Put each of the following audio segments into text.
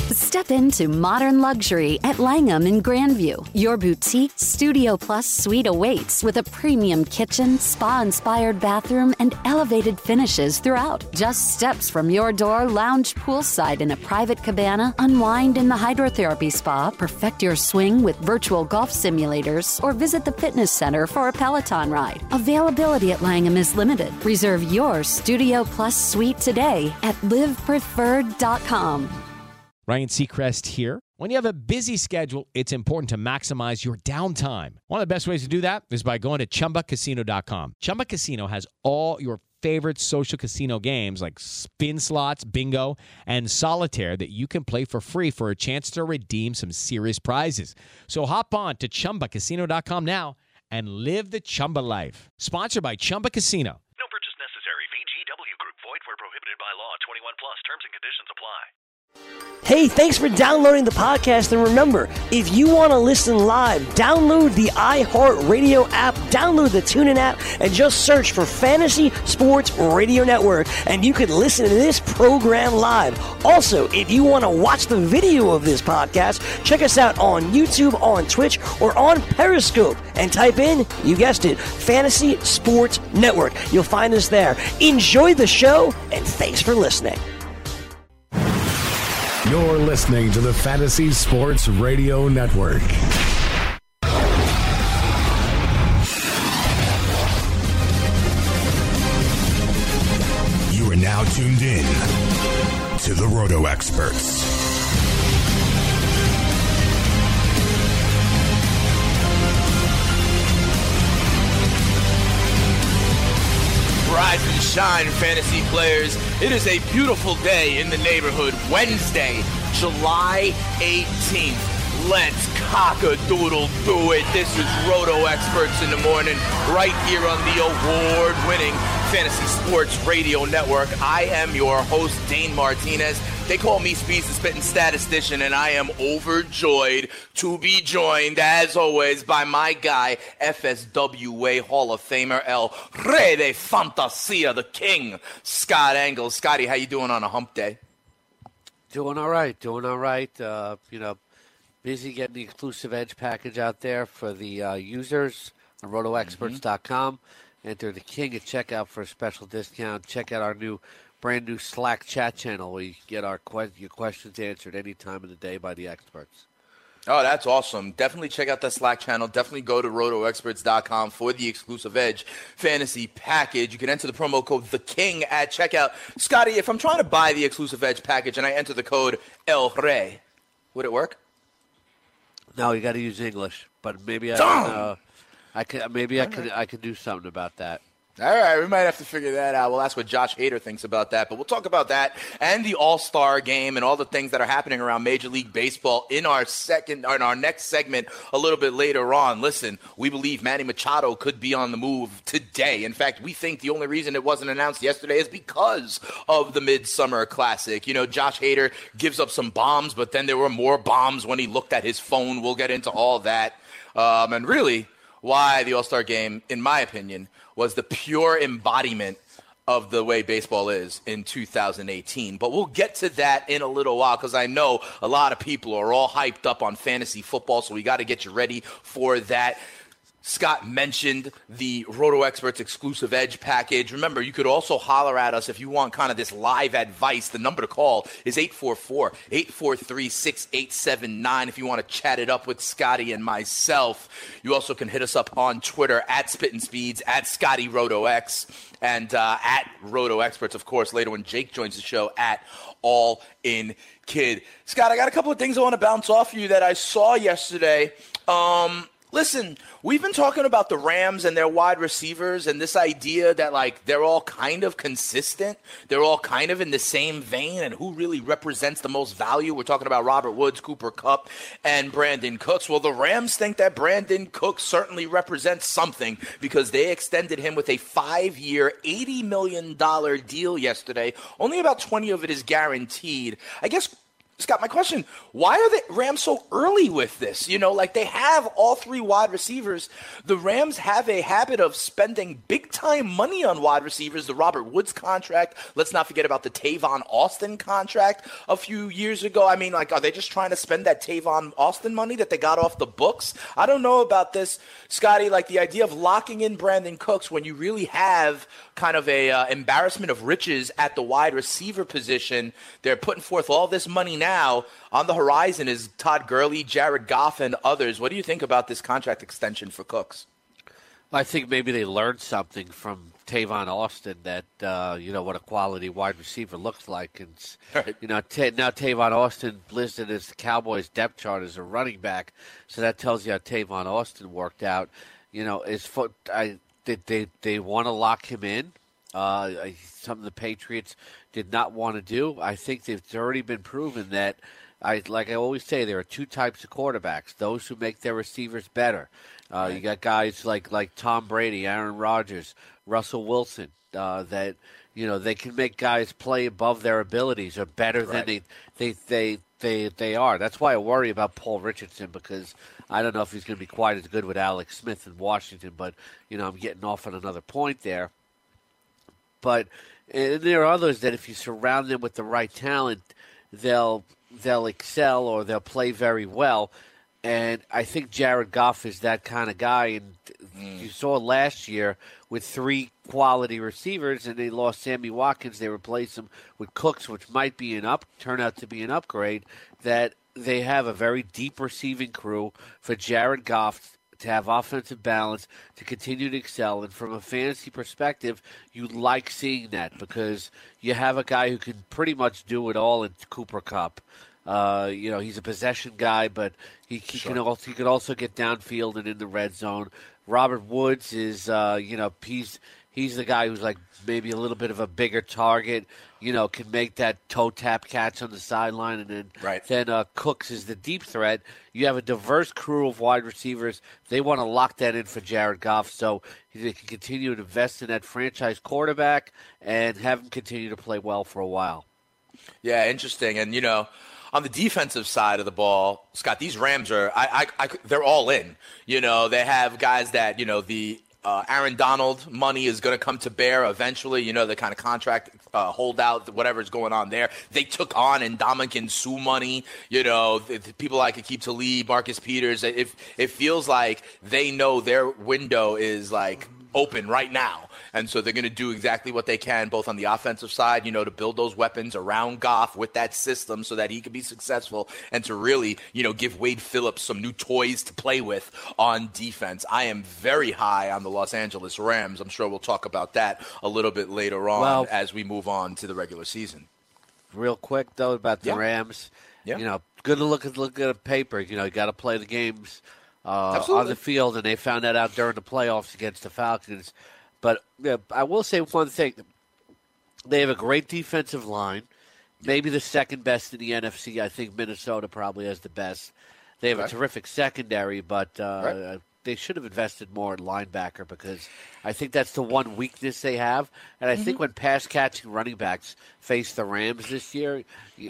Step into modern luxury at Langham in Grandview. Your boutique Studio Plus suite awaits with a premium kitchen, spa-inspired bathroom, and elevated finishes throughout. Just steps from your door, lounge poolside in a private cabana, unwind in the hydrotherapy spa, perfect your swing with virtual golf simulators, or visit the fitness center for a Peloton ride. Availability at Langham is limited. Reserve your Studio Plus suite today at livepreferred.com. Ryan Seacrest here. When you have a busy schedule, it's important to maximize your downtime. One of the best ways to do that is by going to ChumbaCasino.com. Chumba Casino has all your favorite social casino games like spin slots, bingo, and solitaire that you can play for free for a chance to redeem some serious prizes. So hop on to ChumbaCasino.com now and live the Chumba life. Sponsored by Chumba Casino. No purchase necessary. VGW Group. Void where prohibited by law. 21 plus. Terms and conditions apply. Hey, thanks for downloading the podcast. And remember, if you want to listen live, download the iHeartRadio app, download the TuneIn app, and just search for Fantasy Sports Radio Network, and you can listen to this program live. Also, if you want to watch the video of this podcast, check us out on YouTube, on Twitch, or on Periscope, and type in, you guessed it, Fantasy Sports Network. You'll find us there. Enjoy the show, and thanks for listening. You're listening to the Fantasy Sports Radio Network. You are now tuned in to the Roto Experts. Rise and shine, fantasy players. It is a beautiful day in the neighborhood. Wednesday, July 18th. Let's cock-a-doodle do it. This is Roto Experts in the morning, right here on the award-winning Fantasy Sports Radio Network. I am your host, Dane Martinez. They call me Speeds the Spittin' Statistician, and I am overjoyed to be joined, as always, by my guy, FSWA Hall of Famer, El Rey de Fantasia, the King, Scott Engel. Scotty, how you doing on a hump day? Doing all right. Busy getting the exclusive Edge package out there for the users on RotoExperts.com. Enter the King at checkout for a special discount. Check out our brand new Slack chat channel where you get your questions answered any time of the day by the experts. Oh, that's awesome. Definitely check out the Slack channel. Definitely go to RotoExperts.com for the exclusive Edge fantasy package. You can enter the promo code TheKing at checkout. Scotty, if I'm trying to buy the exclusive Edge package and I enter the code El Rey, would it work? No, you got to use English, but maybe I could do something about that. All right, we might have to figure that out. We'll ask what Josh Hader thinks about that, but we'll talk about that and the All-Star game and all the things that are happening around Major League Baseball in our next segment a little bit later on. Listen, we believe Manny Machado could be on the move today. In fact, we think the only reason it wasn't announced yesterday is because of the Midsummer Classic. You know, Josh Hader gives up some bombs, but then there were more bombs when he looked at his phone. We'll get into all that. And really, why the All-Star game, in my opinion, was the pure embodiment of the way baseball is in 2018. But we'll get to that in a little while because I know a lot of people are all hyped up on fantasy football, so we got to get you ready for that. Scott mentioned the Roto Experts exclusive Edge package. Remember, you could also holler at us if you want kind of this live advice. The number to call is 844-843-6879 if you want to chat it up with Scotty and myself. You also can hit us up on Twitter at Spittin' Speeds, at Scotty RotoX, and at Roto Experts, of course, later when Jake joins the show, at All In Kid. Scott, I got a couple of things I want to bounce off you that I saw yesterday. Listen, we've been talking about the Rams and their wide receivers and this idea that, like, they're all kind of consistent. They're all kind of in the same vein, and who really represents the most value? We're talking about Robert Woods, Cooper Kupp, and Brandon Cooks. Well, the Rams think that Brandon Cooks certainly represents something because they extended him with a 5-year, $80 million deal yesterday. Only about 20 of it is guaranteed. I guess Scott, my question, why are the Rams so early with this? You know, like they have all three wide receivers. The Rams have a habit of spending big-time money on wide receivers. The Robert Woods contract. Let's not forget about the Tavon Austin contract a few years ago. I mean, like, are they just trying to spend that Tavon Austin money that they got off the books? I don't know about this, Scotty, like the idea of locking in Brandon Cooks when you really have kind of a embarrassment of riches at the wide receiver position. They're putting forth all this money now. On the horizon is Todd Gurley, Jared Goff, and others. What do you think about this contract extension for Cooks? I think maybe they learned something from Tavon Austin that, what a quality wide receiver looks like. And, right. now Tavon Austin listed as the Cowboys depth chart as a running back. So that tells you how Tavon Austin worked out. You know, they want to lock him in. Some of the Patriots did not want to do. I think it's already been proven that, like I always say, there are two types of quarterbacks: those who make their receivers better. Right. You got guys like Tom Brady, Aaron Rodgers, Russell Wilson, that they can make guys play above their abilities or better than they are. That's why I worry about Paul Richardson, because I don't know if he's going to be quite as good with Alex Smith in Washington. But I'm getting off on another point there. But there are others that if you surround them with the right talent, they'll excel or they'll play very well. And I think Jared Goff is that kind of guy. And you saw last year with three quality receivers, and they lost Sammy Watkins. They replaced him with Cooks, which might be turn out to be an upgrade. That they have a very deep receiving crew for Jared Goff to have offensive balance, to continue to excel. And from a fantasy perspective, you like seeing that because you have a guy who can pretty much do it all in Cooper Kupp. He's a possession guy, but he can also get downfield and in the red zone. Robert Woods is, he's the guy who's like maybe a little bit of a bigger target, can make that toe tap catch on the sideline. And then Cooks is the deep threat. You have a diverse crew of wide receivers. They want to lock that in for Jared Goff so they can continue to invest in that franchise quarterback and have him continue to play well for a while. Yeah, interesting. And, on the defensive side of the ball, Scott, these Rams are they're all in. They have guys that, the Aaron Donald money is going to come to bear eventually. The kind of contract holdout, whatever's going on there. They took on Ndamukong Suh money. The people like Aqib Talib, Marcus Peters. It feels like they know their window is like open right now. And so they're going to do exactly what they can, both on the offensive side, to build those weapons around Goff with that system so that he can be successful, and to really, give Wade Phillips some new toys to play with on defense. I am very high on the Los Angeles Rams. I'm sure we'll talk about that a little bit later on as we move on to the regular season. Real quick, though, about the Rams. Yeah. Good to look at a paper. You got to play the games on the field, and they found that out during the playoffs against the Falcons. But I will say one thing. They have a great defensive line, maybe the second best in the NFC. I think Minnesota probably has the best. They have a terrific secondary, but they should have invested more in linebacker because I think that's the one weakness they have. And I think when pass-catching running backs face the Rams this year,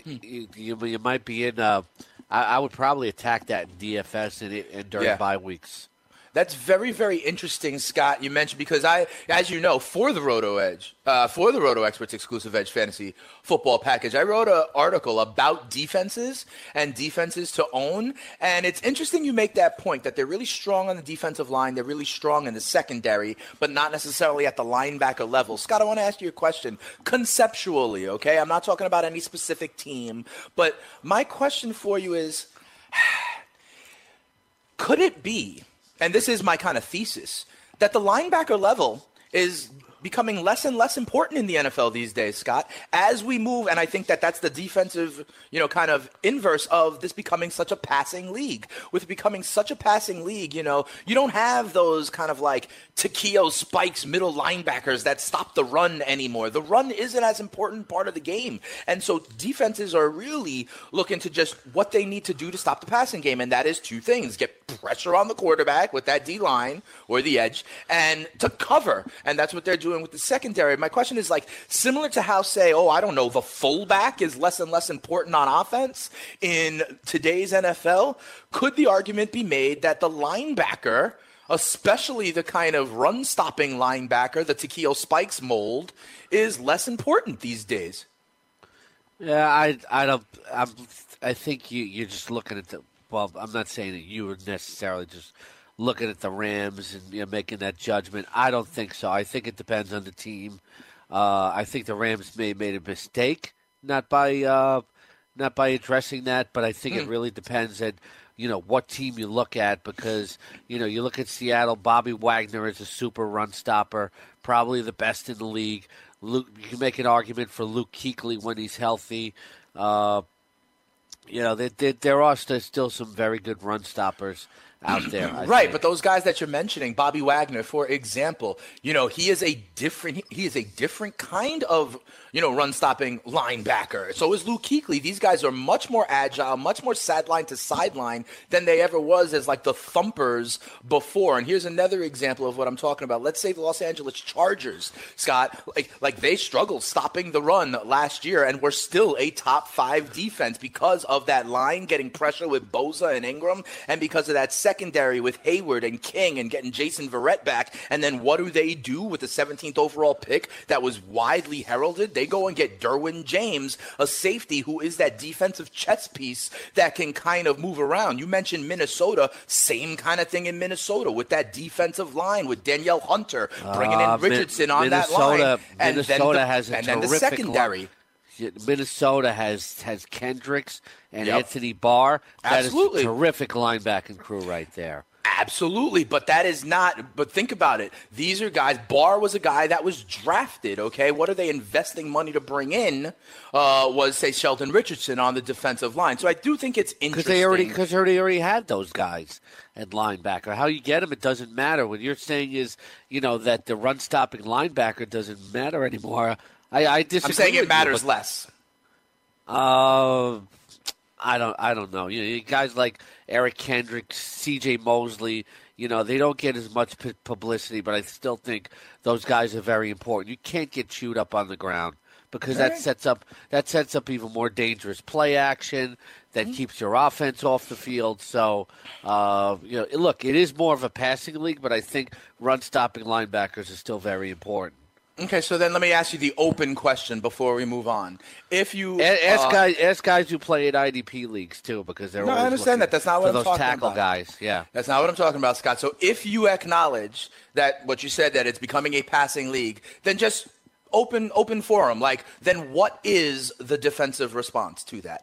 you might be in I would probably attack that in DFS and during bye weeks. That's very, very interesting, Scott, you mentioned, because as you know, for the Roto Experts exclusive Edge Fantasy Football Package, I wrote an article about defenses and defenses to own. And it's interesting you make that point, that they're really strong on the defensive line. They're really strong in the secondary, but not necessarily at the linebacker level. Scott, I want to ask you a question conceptually, okay? I'm not talking about any specific team, but my question for you is, could it be, and this is my kind of thesis, that the linebacker level is becoming less and less important in the NFL these days, Scott, as we move, and I think that that's the defensive, kind of inverse of this becoming such a passing league. With becoming such a passing league, you don't have those kind of like Takeo Spikes middle linebackers that stop the run anymore. The run isn't as important part of the game. And so defenses are really looking to just what they need to do to stop the passing game, and that is two things: get pressure on the quarterback with that D-line or the edge and to cover. And that's what they're doing with the secondary. My question is, like, similar to how, say, the fullback is less and less important on offense in today's NFL, could the argument be made that the linebacker, especially the kind of run-stopping linebacker, the Takeo Spikes mold, is less important these days? Yeah, I think you're just looking at well, I'm not saying that you would necessarily just looking at the Rams and making that judgment. I don't think so. I think it depends on the team. I think the Rams may have made a mistake not by addressing that, but I think it really depends at what team you look at, because you look at Seattle. Bobby Wagner is a super run stopper, probably the best in the league. You can make an argument for Luke Kuechly when he's healthy. There are still some very good run stoppers out there. Right, but those guys that you're mentioning, Bobby Wagner, for example, he is a different kind of run stopping linebacker. So is Luke Kuechly. These guys are much more agile, much more sideline to sideline than they ever was as like the thumpers before. And here's another example of what I'm talking about. Let's say the Los Angeles Chargers, Scott, like they struggled stopping the run last year and were still a top 5 defense because of that line getting pressure with Bosa and Ingram, and because of that secondary with Hayward and King and getting Jason Verrett back. And then what do they do with the 17th overall pick that was widely heralded? They go and get Derwin James, a safety who is that defensive chess piece that can kind of move around. You mentioned Minnesota, same kind of thing in Minnesota with that defensive line with Danielle Hunter bringing in Richardson on that line. Minnesota has a terrific secondary. Minnesota has Kendricks and Anthony Barr. Absolutely. That is a terrific linebacking crew right there. Absolutely, but that is not – but think about it. These are guys – Barr was a guy that was drafted, okay? What are they investing money to bring in was, say, Sheldon Richardson on the defensive line. So I do think it's interesting. Because they already had those guys at linebacker. How you get them, it doesn't matter. What you're saying is, that the run-stopping linebacker doesn't matter anymore. I disagree. I'm saying it matters less. I don't know. Guys like Eric Kendricks, C.J. Mosley, they don't get as much publicity, but I still think those guys are very important. You can't get chewed up on the ground because that sets up even more dangerous play action that keeps your offense off the field. So, look, it is more of a passing league, but I think run-stopping linebackers are still very important. Okay, so then let me ask you the open question before we move on. If you ask guys who play in IDP leagues too, because they're always I understand that. That's not what I'm talking about. Those tackle guys, yeah. That's not what I'm talking about, Scott. So if you acknowledge that what you said, that it's becoming a passing league, then just open forum. Then what is the defensive response to that?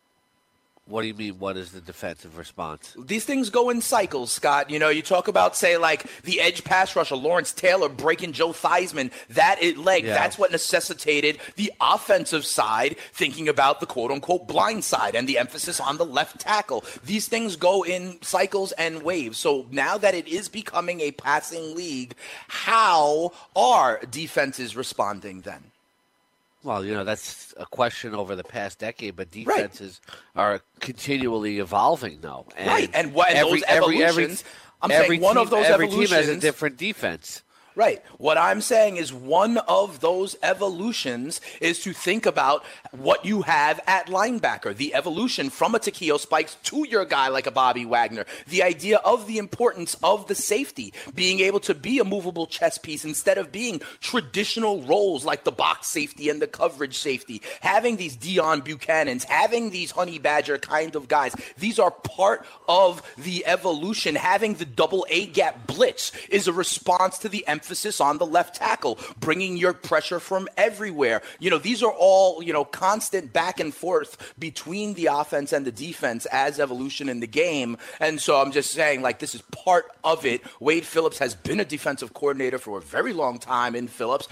What do you mean, what is the defensive response? These things go in cycles, Scott. You talk about, say, like the edge pass rusher, Lawrence Taylor breaking Joe Theismann, that's what necessitated the offensive side thinking about the quote-unquote blind side and the emphasis on the left tackle. These things go in cycles and waves. So now that it is becoming a passing league, how are defenses responding then? Well, that's a question over the past decade, but defenses are continually evolving, though. And and those evolutions, every team has a different defense. Right. What I'm saying is one of those evolutions is to think about what you have at linebacker, the evolution from a Takeo Spikes to your guy like a Bobby Wagner, the idea of the importance of the safety, being able to be a movable chess piece instead of being traditional roles like the box safety and the coverage safety, having these Deion Buchanans, having these Honey Badger kind of guys. These are part of the evolution. Having the double A gap blitz is a response to the emphasis on the left tackle, bringing your pressure from everywhere. These are all, constant back and forth between the offense and the defense as evolution in the game. And so I'm just saying, this is part of it. Wade Phillips has been a defensive coordinator for a very long time in Phillips,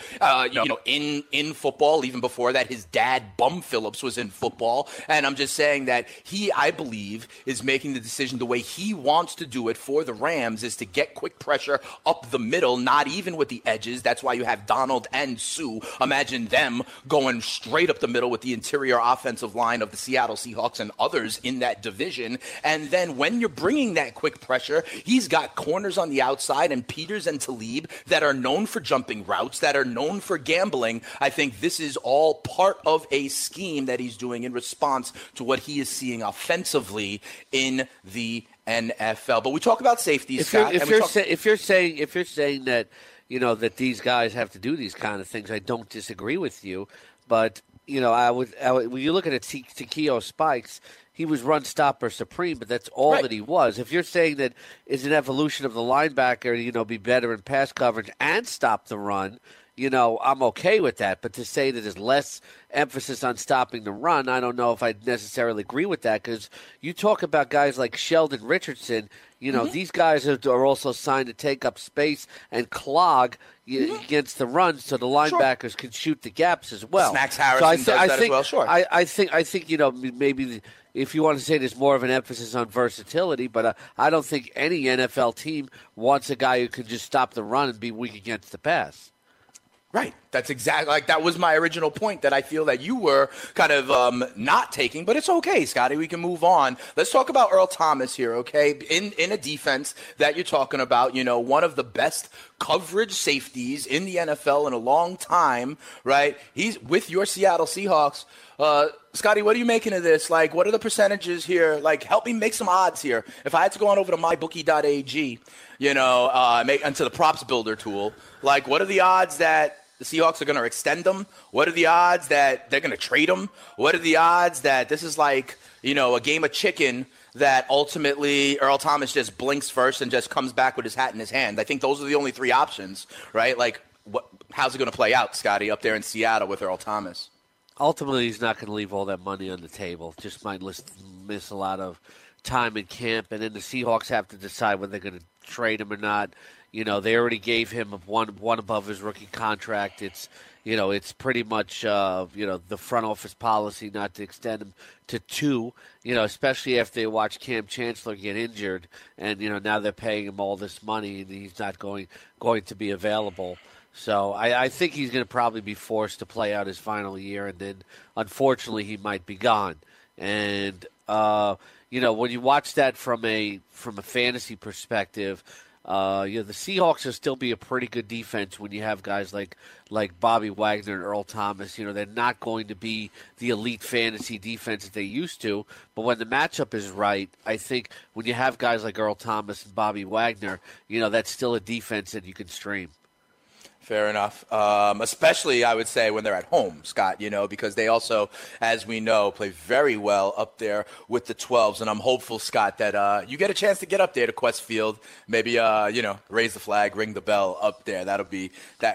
in football. Even before that, his dad, Bum Phillips, was in football. And I'm just saying that he, I believe, is making the decision the way he wants to do it for the Rams is to get quick pressure up the middle, not even even with the edges. That's why you have Donald and Sue. Imagine them going straight up the middle with the interior offensive line of the Seattle Seahawks and others in that division. And then when you're bringing that quick pressure, he's got corners on the outside and Peters and Talib that are known for jumping routes, that are known for gambling. I think this is all part of a scheme that he's doing in response to what he is seeing offensively in the NFL. But we talk about safety, Scott. If you're saying that, you know, that these guys have to do these kind of things, I don't disagree with you. But, you know, I would when you look at Takeo Spikes, he was run stopper supreme, but that's all that he was. If you're saying that is an evolution of the linebacker, you know, be better in pass coverage and stop the run, you know, I'm okay with that. But to say that there's less emphasis on stopping the run, I don't know if I necessarily agree with that, because you talk about guys like Sheldon Richardson. You know, these guys are also signed to take up space and clog against the run, so the linebackers can shoot the gaps as well. Snacks Harrison does that as well, sure. I think you know, maybe if you want to say there's more of an emphasis on versatility, but I don't think any NFL team wants a guy who can just stop the run and be weak against the pass. Right. That's exactly like that was my original point that I feel that you were kind of not taking, but it's okay, Scotty. We can move on. Let's talk about Earl Thomas here, okay? In a defense that you're talking about, you know, one of the best coverage safeties in the NFL in a long time, right? He's with your Seattle Seahawks. Scotty, what are you making of this? Like, what are the percentages here? Like, help me make some odds here. If I had to go on over to mybookie.ag, you know, into the props builder tool, like, what are the odds that the Seahawks are going to extend them? What are the odds that they're going to trade them? What are the odds that this is like, you know, a game of chicken that ultimately Earl Thomas just blinks first and just comes back with his hat in his hand? I think those are the only three options, right? Like, how's it going to play out, Scotty, up there in Seattle with Earl Thomas? Ultimately, he's not going to leave all that money on the table. Just might miss a lot of time in camp, and then the Seahawks have to decide whether they're going to trade him or not. You know, they already gave him one above his rookie contract. It's, you know, it's pretty much, you know, the front office policy not to extend him to 2, you know, especially after they watch Cam Chancellor get injured. And, you know, now they're paying him all this money and he's not going to be available. So I think he's going to probably be forced to play out his final year, and then, unfortunately, he might be gone. And, you know, when you watch that from a fantasy perspective, you know, the Seahawks will still be a pretty good defense when you have guys like Bobby Wagner and Earl Thomas. You know, they're not going to be the elite fantasy defense that they used to, but when the matchup is right, I think when you have guys like Earl Thomas and Bobby Wagner, you know, that's still a defense that you can stream. Fair enough. Especially, I would say, when they're at home, Scott, you know, because they also, as we know, play very well up there with the 12s. And I'm hopeful, Scott, that you get a chance to get up there to Quest Field, maybe, you know, raise the flag, ring the bell up there. That could be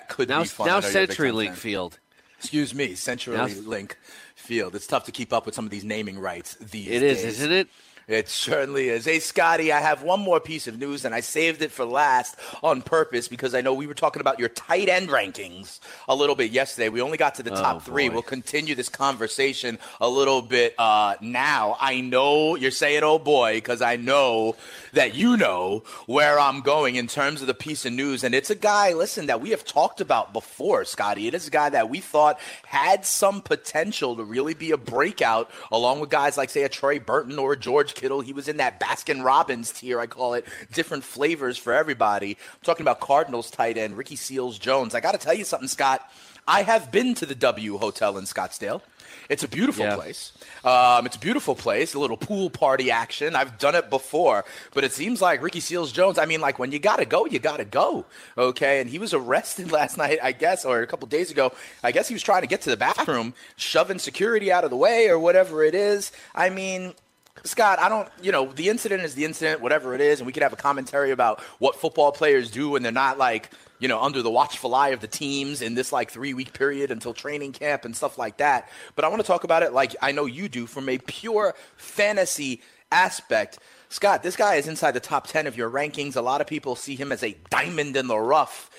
fun. Now CenturyLink Field. Excuse me, CenturyLink Field. It's tough to keep up with some of these naming rights these days. It is, isn't it? It certainly is. Hey, Scotty, I have one more piece of news, and I saved it for last on purpose because I know we were talking about your tight end rankings a little bit yesterday. We only got to the top 3. We'll continue this conversation a little bit now. I know you're saying, oh, boy, because I know that you know where I'm going in terms of the piece of news. And it's a guy, listen, that we have talked about before, Scotty. It is a guy that we thought had some potential to really be a breakout, along with guys like, say, a Trey Burton or a George Kittle. He was in that Baskin-Robbins tier, I call it, different flavors for everybody. I'm talking about Cardinals tight end Ricky Seals-Jones. I got to tell you something, Scott. I have been to the W Hotel in Scottsdale. It's a beautiful place. It's a beautiful place, a little pool party action. I've done it before, but it seems like Ricky Seals-Jones, I mean, like, when you got to go, you got to go, okay? And he was arrested last night, I guess, or a couple days ago. I guess he was trying to get to the bathroom, shoving security out of the way or whatever it is. I mean, Scott, I don't, you know, the incident is the incident, whatever it is, and we could have a commentary about what football players do when they're not, like, you know, under the watchful eye of the teams in this, like, 3-week period until training camp and stuff like that. But I want to talk about it like I know you do from a pure fantasy aspect. Scott, this guy is inside the top 10 of your rankings. A lot of people see him as a diamond in the rough.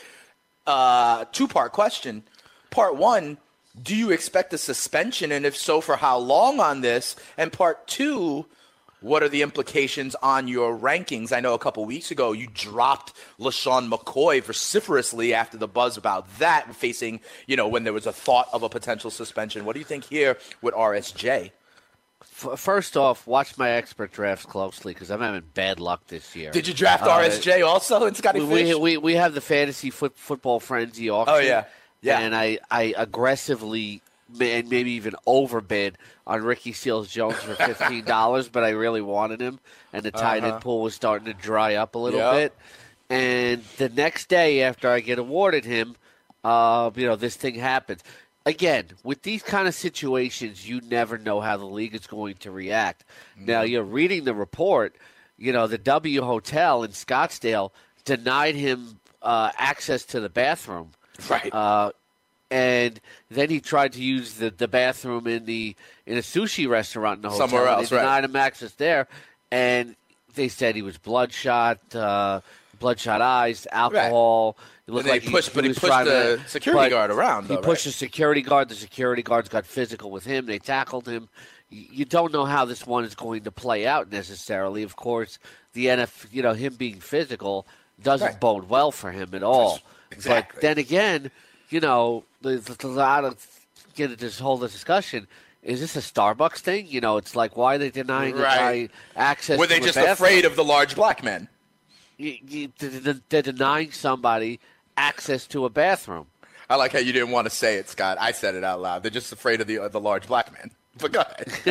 2-part question. Part 1, do you expect a suspension, and if so, for how long on this? And part 2, what are the implications on your rankings? I know a couple weeks ago you dropped LaShawn McCoy vociferously after the buzz about that, facing, when there was a thought of a potential suspension. What do you think here with RSJ? First off, watch my expert drafts closely because I'm having bad luck this year. Did you draft RSJ also in Scotty Fish? We have the Fantasy Football Frenzy auction. Oh, yeah. And I aggressively and maybe even overbid on Ricky Seals-Jones for $15, but I really wanted him, and the tight end pool was starting to dry up a little bit. And the next day after I get awarded him, this thing happens. Again, with these kind of situations, you never know how the league is going to react. Now, you're reading the report, the W Hotel in Scottsdale denied him access to the bathroom. Right. And then he tried to use the bathroom in a sushi restaurant in the hotel. Somewhere else, they denied him access there, and they said he was bloodshot eyes, alcohol. Right. He pushed the security guard around. He pushed the security guard. The security guards got physical with him. They tackled him. You don't know how this one is going to play out necessarily. Of course, the NFL, him being physical doesn't bode well for him at all. Exactly. But then again, there's a lot of this whole discussion. Is this a Starbucks thing? It's like, why are they denying the guy access? Were they just afraid of the large black men? They're denying somebody access to a bathroom. I like how you didn't want to say it, Scott. I said it out loud. They're just afraid of the large black men. But go ahead.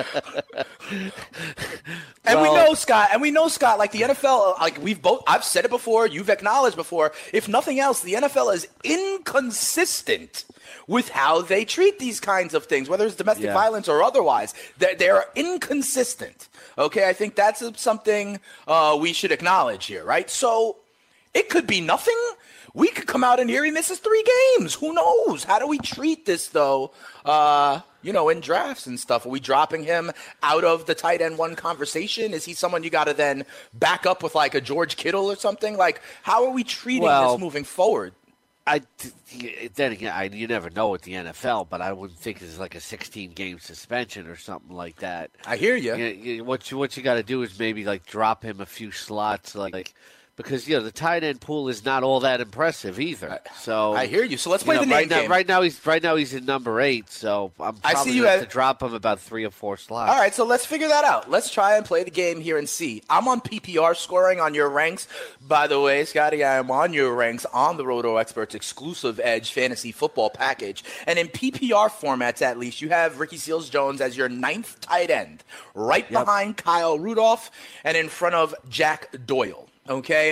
We know, Scott, like the NFL, like I've said it before, you've acknowledged before, if nothing else, the NFL is inconsistent with how they treat these kinds of things, whether it's domestic violence or otherwise. They're inconsistent. Okay, I think that's something we should acknowledge here, right? So it could be nothing. We could come out and here he misses 3 games. Who knows? How do we treat this, though, in drafts and stuff? Are we dropping him out of the tight end one conversation? Is he someone you got to then back up with like a George Kittle or something? Like, how are we treating this moving forward? Then again, you never know with the NFL, but I wouldn't think it's like a 16-game suspension or something like that. I hear you. What you got to do is maybe like drop him a few slots, because the tight end pool is not all that impressive either. So I hear you. So let's play the name game. Right now he's in number 8. So I'm probably going to have to drop him about 3 or 4 slots. All right, so let's figure that out. Let's try and play the game here and see. I'm on PPR scoring on your ranks. By the way, Scotty, I am on your ranks on the Roto Experts exclusive Edge fantasy football package. And in PPR formats, at least, you have Ricky Seals-Jones as your 9th tight end, right behind Kyle Rudolph and in front of Jack Doyle. Okay,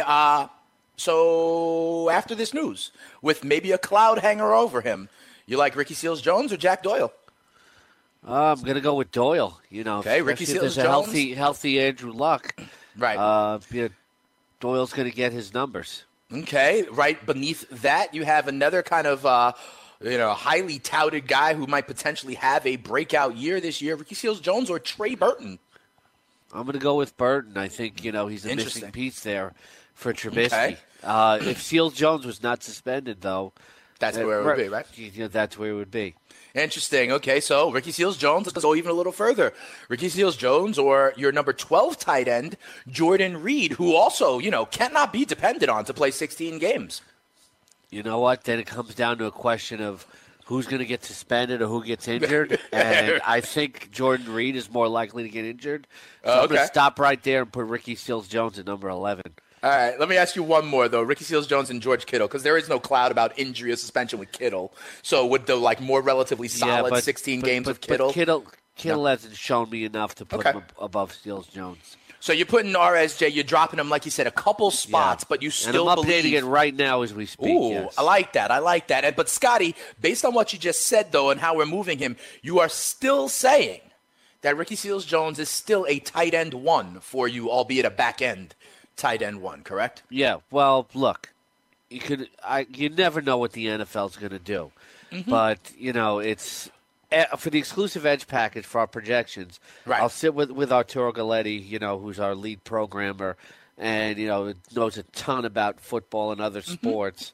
so after this news, with maybe a cloud hanger over him, you like Ricky Seals-Jones or Jack Doyle? I'm going to go with Doyle. Okay, Ricky Seals-Jones. A healthy Andrew Luck. Right. Doyle's going to get his numbers. Okay, right beneath that, you have another kind of, highly touted guy who might potentially have a breakout year this year, Ricky Seals-Jones or Trey Burton. I'm going to go with Burton. I think, he's a missing piece there for Trubisky. Okay. If Seals-Jones was not suspended, though. That's where it would be, right? That's where it would be. Interesting. Okay, so Ricky Seals-Jones, let's go even a little further. Ricky Seals-Jones or your number 12 tight end, Jordan Reed, who also, cannot be depended on to play 16 games. You know what? Then it comes down to a question of who's going to get suspended or who gets injured. And I think Jordan Reed is more likely to get injured. So I'm going to stop right there and put Ricky Seals-Jones at number 11. All right, let me ask you one more, though. Ricky Seals-Jones and George Kittle, because there is no cloud about injury or suspension with Kittle. So would the more relatively solid 16 games of Kittle? But Kittle hasn't shown me enough to put him above Seals-Jones. So you're putting RSJ, you're dropping him, like you said, a couple spots, but you still and I'm updating it right now as we speak. Ooh, yes. I like that. But, Scotty, based on what you just said, though, and how we're moving him, you are still saying that Ricky Seals-Jones is still a tight end 1 for you, albeit a back-end tight end 1, correct? Yeah, well, look, you never know what the NFL's going to do. Mm-hmm. But, it's – for the exclusive Edge package for our projections, I'll sit with Arturo Galletti, who's our lead programmer and, knows a ton about football and other sports.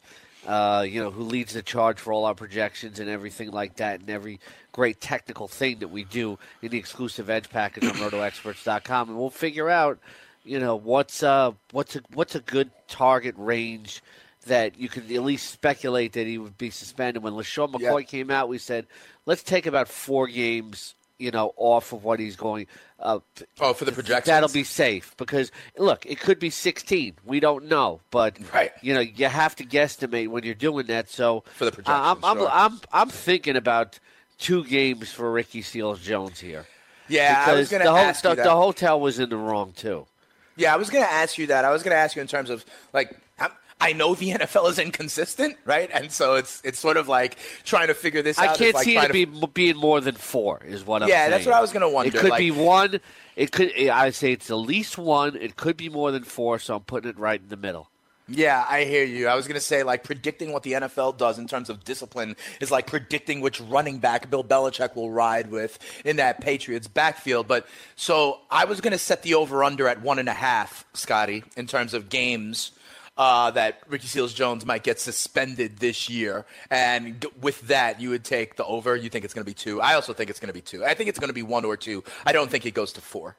who leads the charge for all our projections and everything like that, and every great technical thing that we do in the exclusive Edge package on RotoExperts.com, and we'll figure out, what's a good target range that you could at least speculate that he would be suspended. When LaShawn McCoy came out, we said, let's take about 4 games, off of what he's going. For the projections? That'll be safe because, look, it could be 16. We don't know. But, right. You have to guesstimate when you're doing that. So for the projections, I'm thinking about 2 games for Ricky Seals-Jones here. Yeah, I was going to ask you that. The hotel was in the wrong, too. Yeah, I was going to ask you that. I was going to ask you in terms of, I know the NFL is inconsistent, right? And so it's sort of like trying to figure this out. I can't see it being more than 4 is what I'm saying. Yeah, that's what I was going to wonder. It could be 1. I say it's at least 1. It could be more than 4, so I'm putting it right in the middle. Yeah, I hear you. I was going to say, predicting what the NFL does in terms of discipline is like predicting which running back Bill Belichick will ride with in that Patriots backfield. But so I was going to set the over-under at 1.5, Scotty, in terms of games that Ricky Seals-Jones might get suspended this year. And with that, you would take the over. You think it's going to be 2. I also think it's going to be 2. I think it's going to be 1 or 2. I don't think it goes to 4.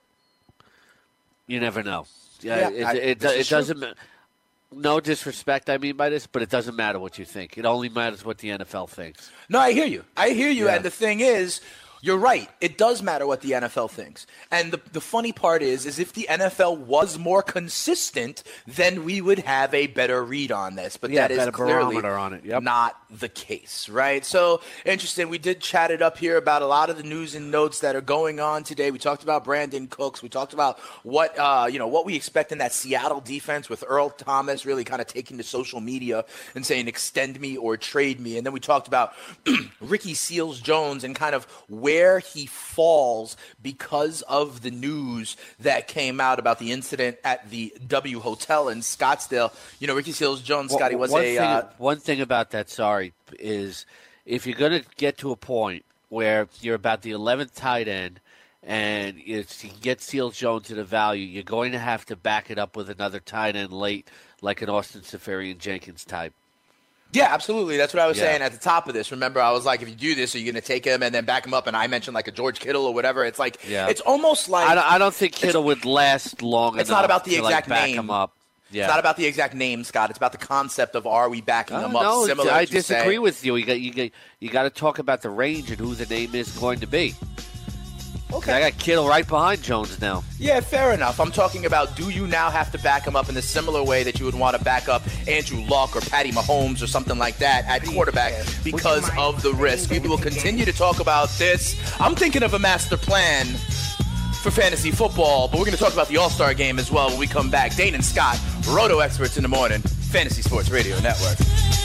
You never know. It doesn't – no disrespect, I mean by this, but it doesn't matter what you think. It only matters what the NFL thinks. No, I hear you. Yeah. And the thing is, you're right. It does matter what the NFL thinks. And the funny part is if the NFL was more consistent, then we would have a better read on this. But that is clearly on it. Yep. Not the case, right? So, interesting. We did chat it up here about a lot of the news and notes that are going on today. We talked about Brandon Cooks. We talked about what we expect in that Seattle defense with Earl Thomas really kind of taking to social media and saying, extend me or trade me. And then we talked about Ricky Seals-Jones and kind of where he falls because of the news that came out about the incident at the W Hotel in Scottsdale. Ricky Seals-Jones, Scotty, was one thing about that, is if you're going to get to a point where you're about the 11th tight end and you get Seals-Jones at a value, you're going to have to back it up with another tight end late, like an Austin Seferian-Jenkins type. Yeah, absolutely. That's what I was saying at the top of this. Remember, I was like, if you do this, are you going to take him and then back him up? And I mentioned like a George Kittle or whatever. It's like it's almost like I don't think Kittle would last long enough. It's not about the exact back name. Him up. Yeah. It's not about the exact name, Scott. It's about the concept of are we backing them up? No, Similar I disagree with you. You got to talk about the range and who the name is going to be. Okay. I got Kittle right behind Jones now. Yeah, fair enough. I'm talking about, do you now have to back him up in a similar way that you would want to back up Andrew Luck or Patty Mahomes or something like that at quarterback because of the risk? We will continue to talk about this. I'm thinking of a master plan for fantasy football, but we're going to talk about the All-Star game as well when we come back. Dane and Scott, Roto Experts in the Morning, Fantasy Sports Radio Network.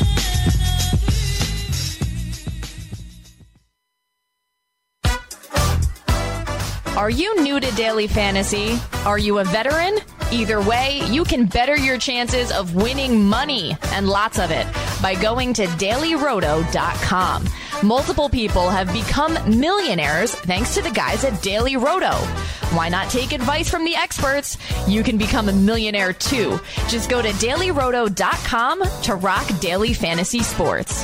Are you new to daily fantasy? Are you a veteran? Either way, you can better your chances of winning money, and lots of it, by going to dailyroto.com. Multiple people have become millionaires thanks to the guys at Daily Roto. Why not take advice from the experts? You can become a millionaire too. Just go to dailyroto.com to rock daily fantasy sports.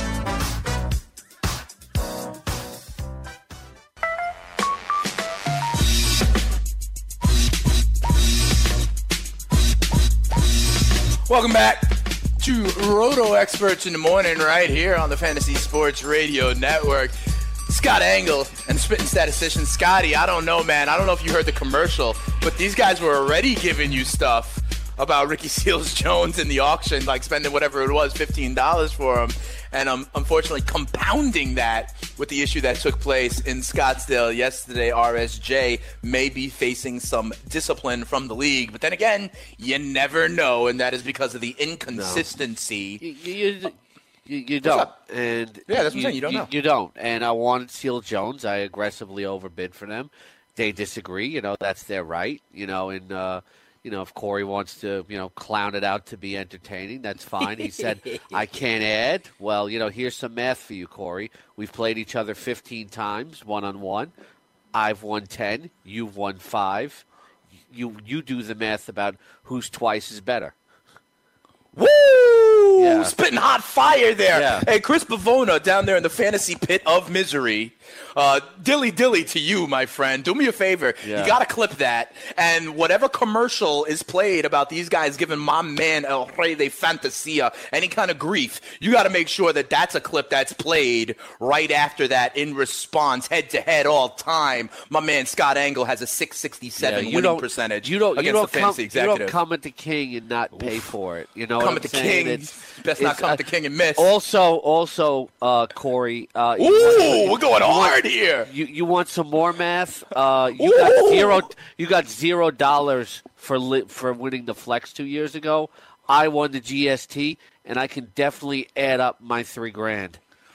Welcome back to Roto Experts in the Morning right here on the Fantasy Sports Radio Network. Scott Engel and Spitting Statistician Scotty. I don't know, man. I don't know if you heard the commercial, but these guys were already giving you stuff about Ricky Seals-Jones in the auction, like spending whatever it was, $15 for him. And unfortunately compounding that with the issue that took place in Scottsdale yesterday. RSJ may be facing some discipline from the league. But then again, you never know, and that is because of the inconsistency. No. You don't. And yeah, that's what I'm saying. You don't know. You don't. And I wanted Seals-Jones. I aggressively overbid for them. They disagree. That's their right. If Corey wants to, clown it out to be entertaining, that's fine. He said, I can't add. Well, here's some math for you, Corey. We've played each other 15 times, one-on-one. I've won 10. You've won 5. You do the math about who's twice is better. Woo! Yeah. Spitting hot fire there. Yeah. Hey, Chris Pavona down there in the fantasy pit of misery. Dilly to you, my friend. Do me a favor. Yeah. You got to clip that. And whatever commercial is played about these guys giving my man El Rey de Fantasia any kind of grief, you got to make sure that that's a clip that's played right after that in response, head-to-head all time. My man Scott Angle has a 667 winning percentage against the fantasy executive. You don't come at the king and not pay for it. You know what Come I'm at the saying? king. Best not come at the king and miss. Also, Corey. We're going hard here. You want some more math? You got $0 for winning the flex 2 years ago. I won the GST, and I can definitely add up my $3,000.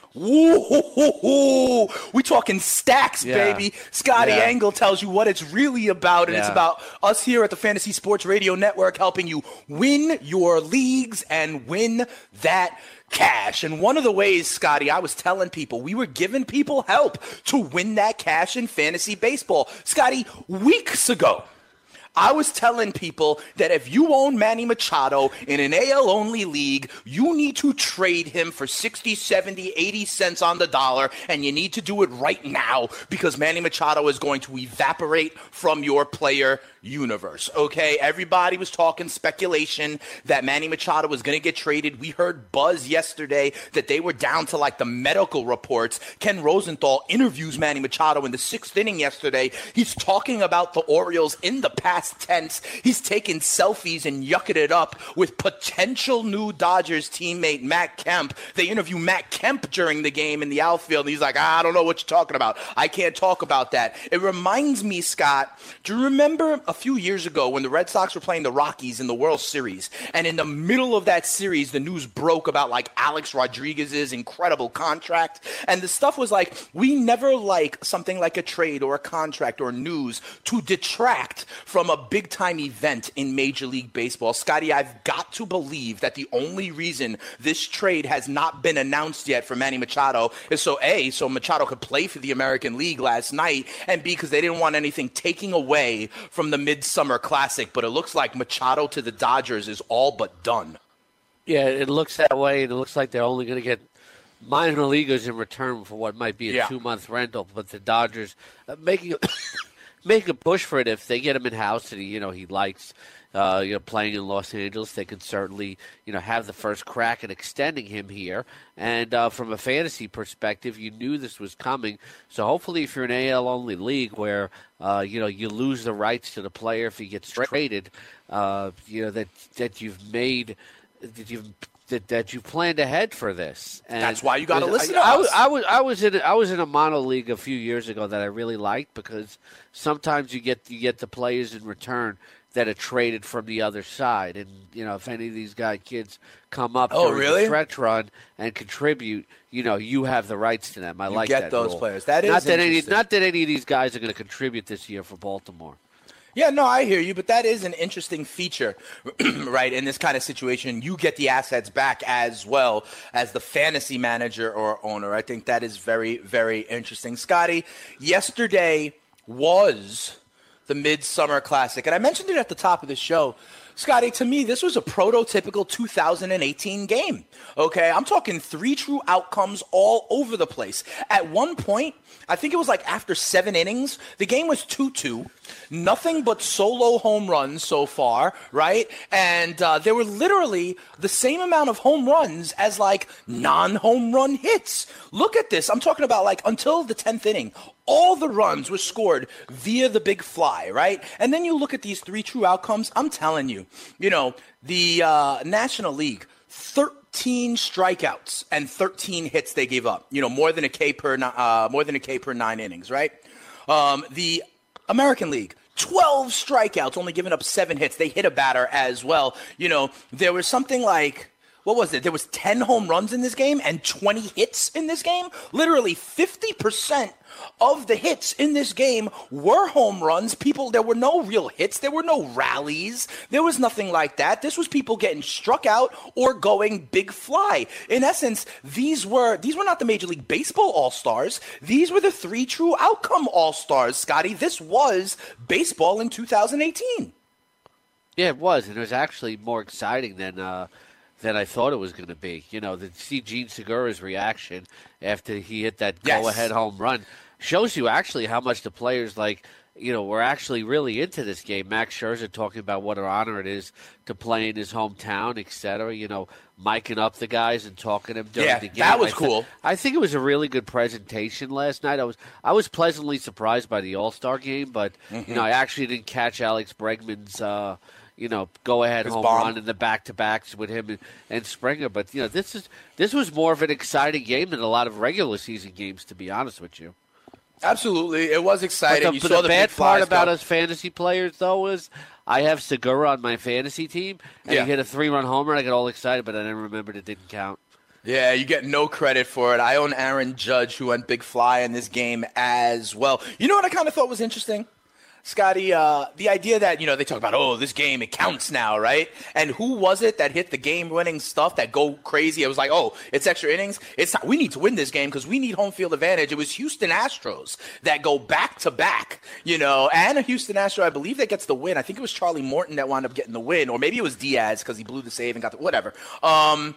Ooh, we talking stacks, baby. Scotty Yeah. Angle tells you what it's really about, and it's Yeah. about us here at the Fantasy Sports Radio Network helping you win your leagues and win that cash. And one of the ways, Scotty, I was telling people, we were giving people help to win that cash in fantasy baseball. Scotty, weeks ago, I was telling people that if you own Manny Machado in an AL-only league, you need to trade him for 60, 70, 80 cents on the dollar, and you need to do it right now because Manny Machado is going to evaporate from your player universe, okay? Everybody was talking speculation that Manny Machado was going to get traded. We heard buzz yesterday that they were down to like the medical reports. Ken Rosenthal interviews Manny Machado in the 6th inning yesterday. He's talking about the Orioles in the past tense. He's taking selfies and yucking it up with potential new Dodgers teammate Matt Kemp. They interview Matt Kemp during the game in the outfield, and he's like, I don't know what you're talking about. I can't talk about that. It reminds me, Scott, do you remember a few years ago when the Red Sox were playing the Rockies in the World Series, and in the middle of that series, the news broke about like Alex Rodriguez's incredible contract, and the stuff was like, we never like something like a trade or a contract or news to detract from a big-time event in Major League Baseball. Scotty, I've got to believe that the only reason this trade has not been announced yet for Manny Machado is so Machado could play for the American League last night, and B, because they didn't want anything taking away from the Midsummer Classic, but it looks like Machado to the Dodgers is all but done. Yeah, it looks that way, and it looks like they're only going to get minor leaguers in return for what might be a 2-month rental. But the Dodgers making a push for it if they get him in house and he likes playing in Los Angeles. They can certainly have the first crack at extending him here. And from a fantasy perspective, you knew this was coming. So hopefully, if you're an AL only league where you lose the rights to the player if he gets traded, that you've planned ahead for this. And that's why you got to listen to us. I was in a mono league a few years ago that I really liked because sometimes you get the players in return that are traded from the other side. And, if any of these kids come up during the stretch run and contribute, you have the rights to them. I like that those rule. players. That is not that any of these guys are going to contribute this year for Baltimore. Yeah, no, I hear you, but that is an interesting feature, right? In this kind of situation, you get the assets back as well as the fantasy manager or owner. I think that is very, very interesting. Scotty, yesterday was the Midsummer Classic, and I mentioned it at the top of the show. Scotty, to me, this was a prototypical 2018 game, okay? I'm talking 3 true outcomes all over the place. At one point, I think it was like after 7 innings, the game was 2-2. Nothing but solo home runs so far, right? And there were literally the same amount of home runs as like non-home run hits. Look at this. I'm talking about like until the 10th inning. All the runs were scored via the big fly, right? And then you look at these 3 true outcomes. I'm telling you, the National League, 13 strikeouts and 13 hits they gave up. More than a K per 9 innings, right? The American League, 12 strikeouts, only giving up 7 hits. They hit a batter as well. There was something like, what was it? There was 10 home runs in this game and 20 hits in this game. Literally 50% of the hits in this game were home runs. There were no real hits. There were no rallies. There was nothing like that. This was people getting struck out or going big fly. In essence, these were not the Major League Baseball All-Stars. These were the 3 true outcome All-Stars, Scotty. This was baseball in 2018. Yeah, it was. And it was actually more exciting than than I thought it was going to be. To see Gene Segura's reaction after he hit that go-ahead home run shows you actually how much the players we're actually really into this game. Max Scherzer talking about what an honor it is to play in his hometown, etc. Miking up the guys and talking to them during the game. That was cool. I think it was a really good presentation last night. I was pleasantly surprised by the All-Star game, but I actually didn't catch Alex Bregman's go-ahead home run in the back-to-backs with him and Springer. But this was more of an exciting game than a lot of regular season games, to be honest with you. Absolutely, it was exciting. But the bad part about us fantasy players, though, is I have Segura on my fantasy team, and he hit a 3-run homer. I got all excited, but I then remembered it didn't count. Yeah, you get no credit for it. I own Aaron Judge, who went big fly in this game as well. You know what I kind of thought was interesting? Scotty, the idea that, they talk about, this game, it counts now, right? And who was it that hit the game-winning stuff that go crazy? It was like, it's extra innings. It's not, we need to win this game because we need home field advantage. It was Houston Astros that go back-to-back, and a Houston Astro, I believe, that gets the win. I think it was Charlie Morton that wound up getting the win, or maybe it was Diaz because he blew the save and got the whatever. But,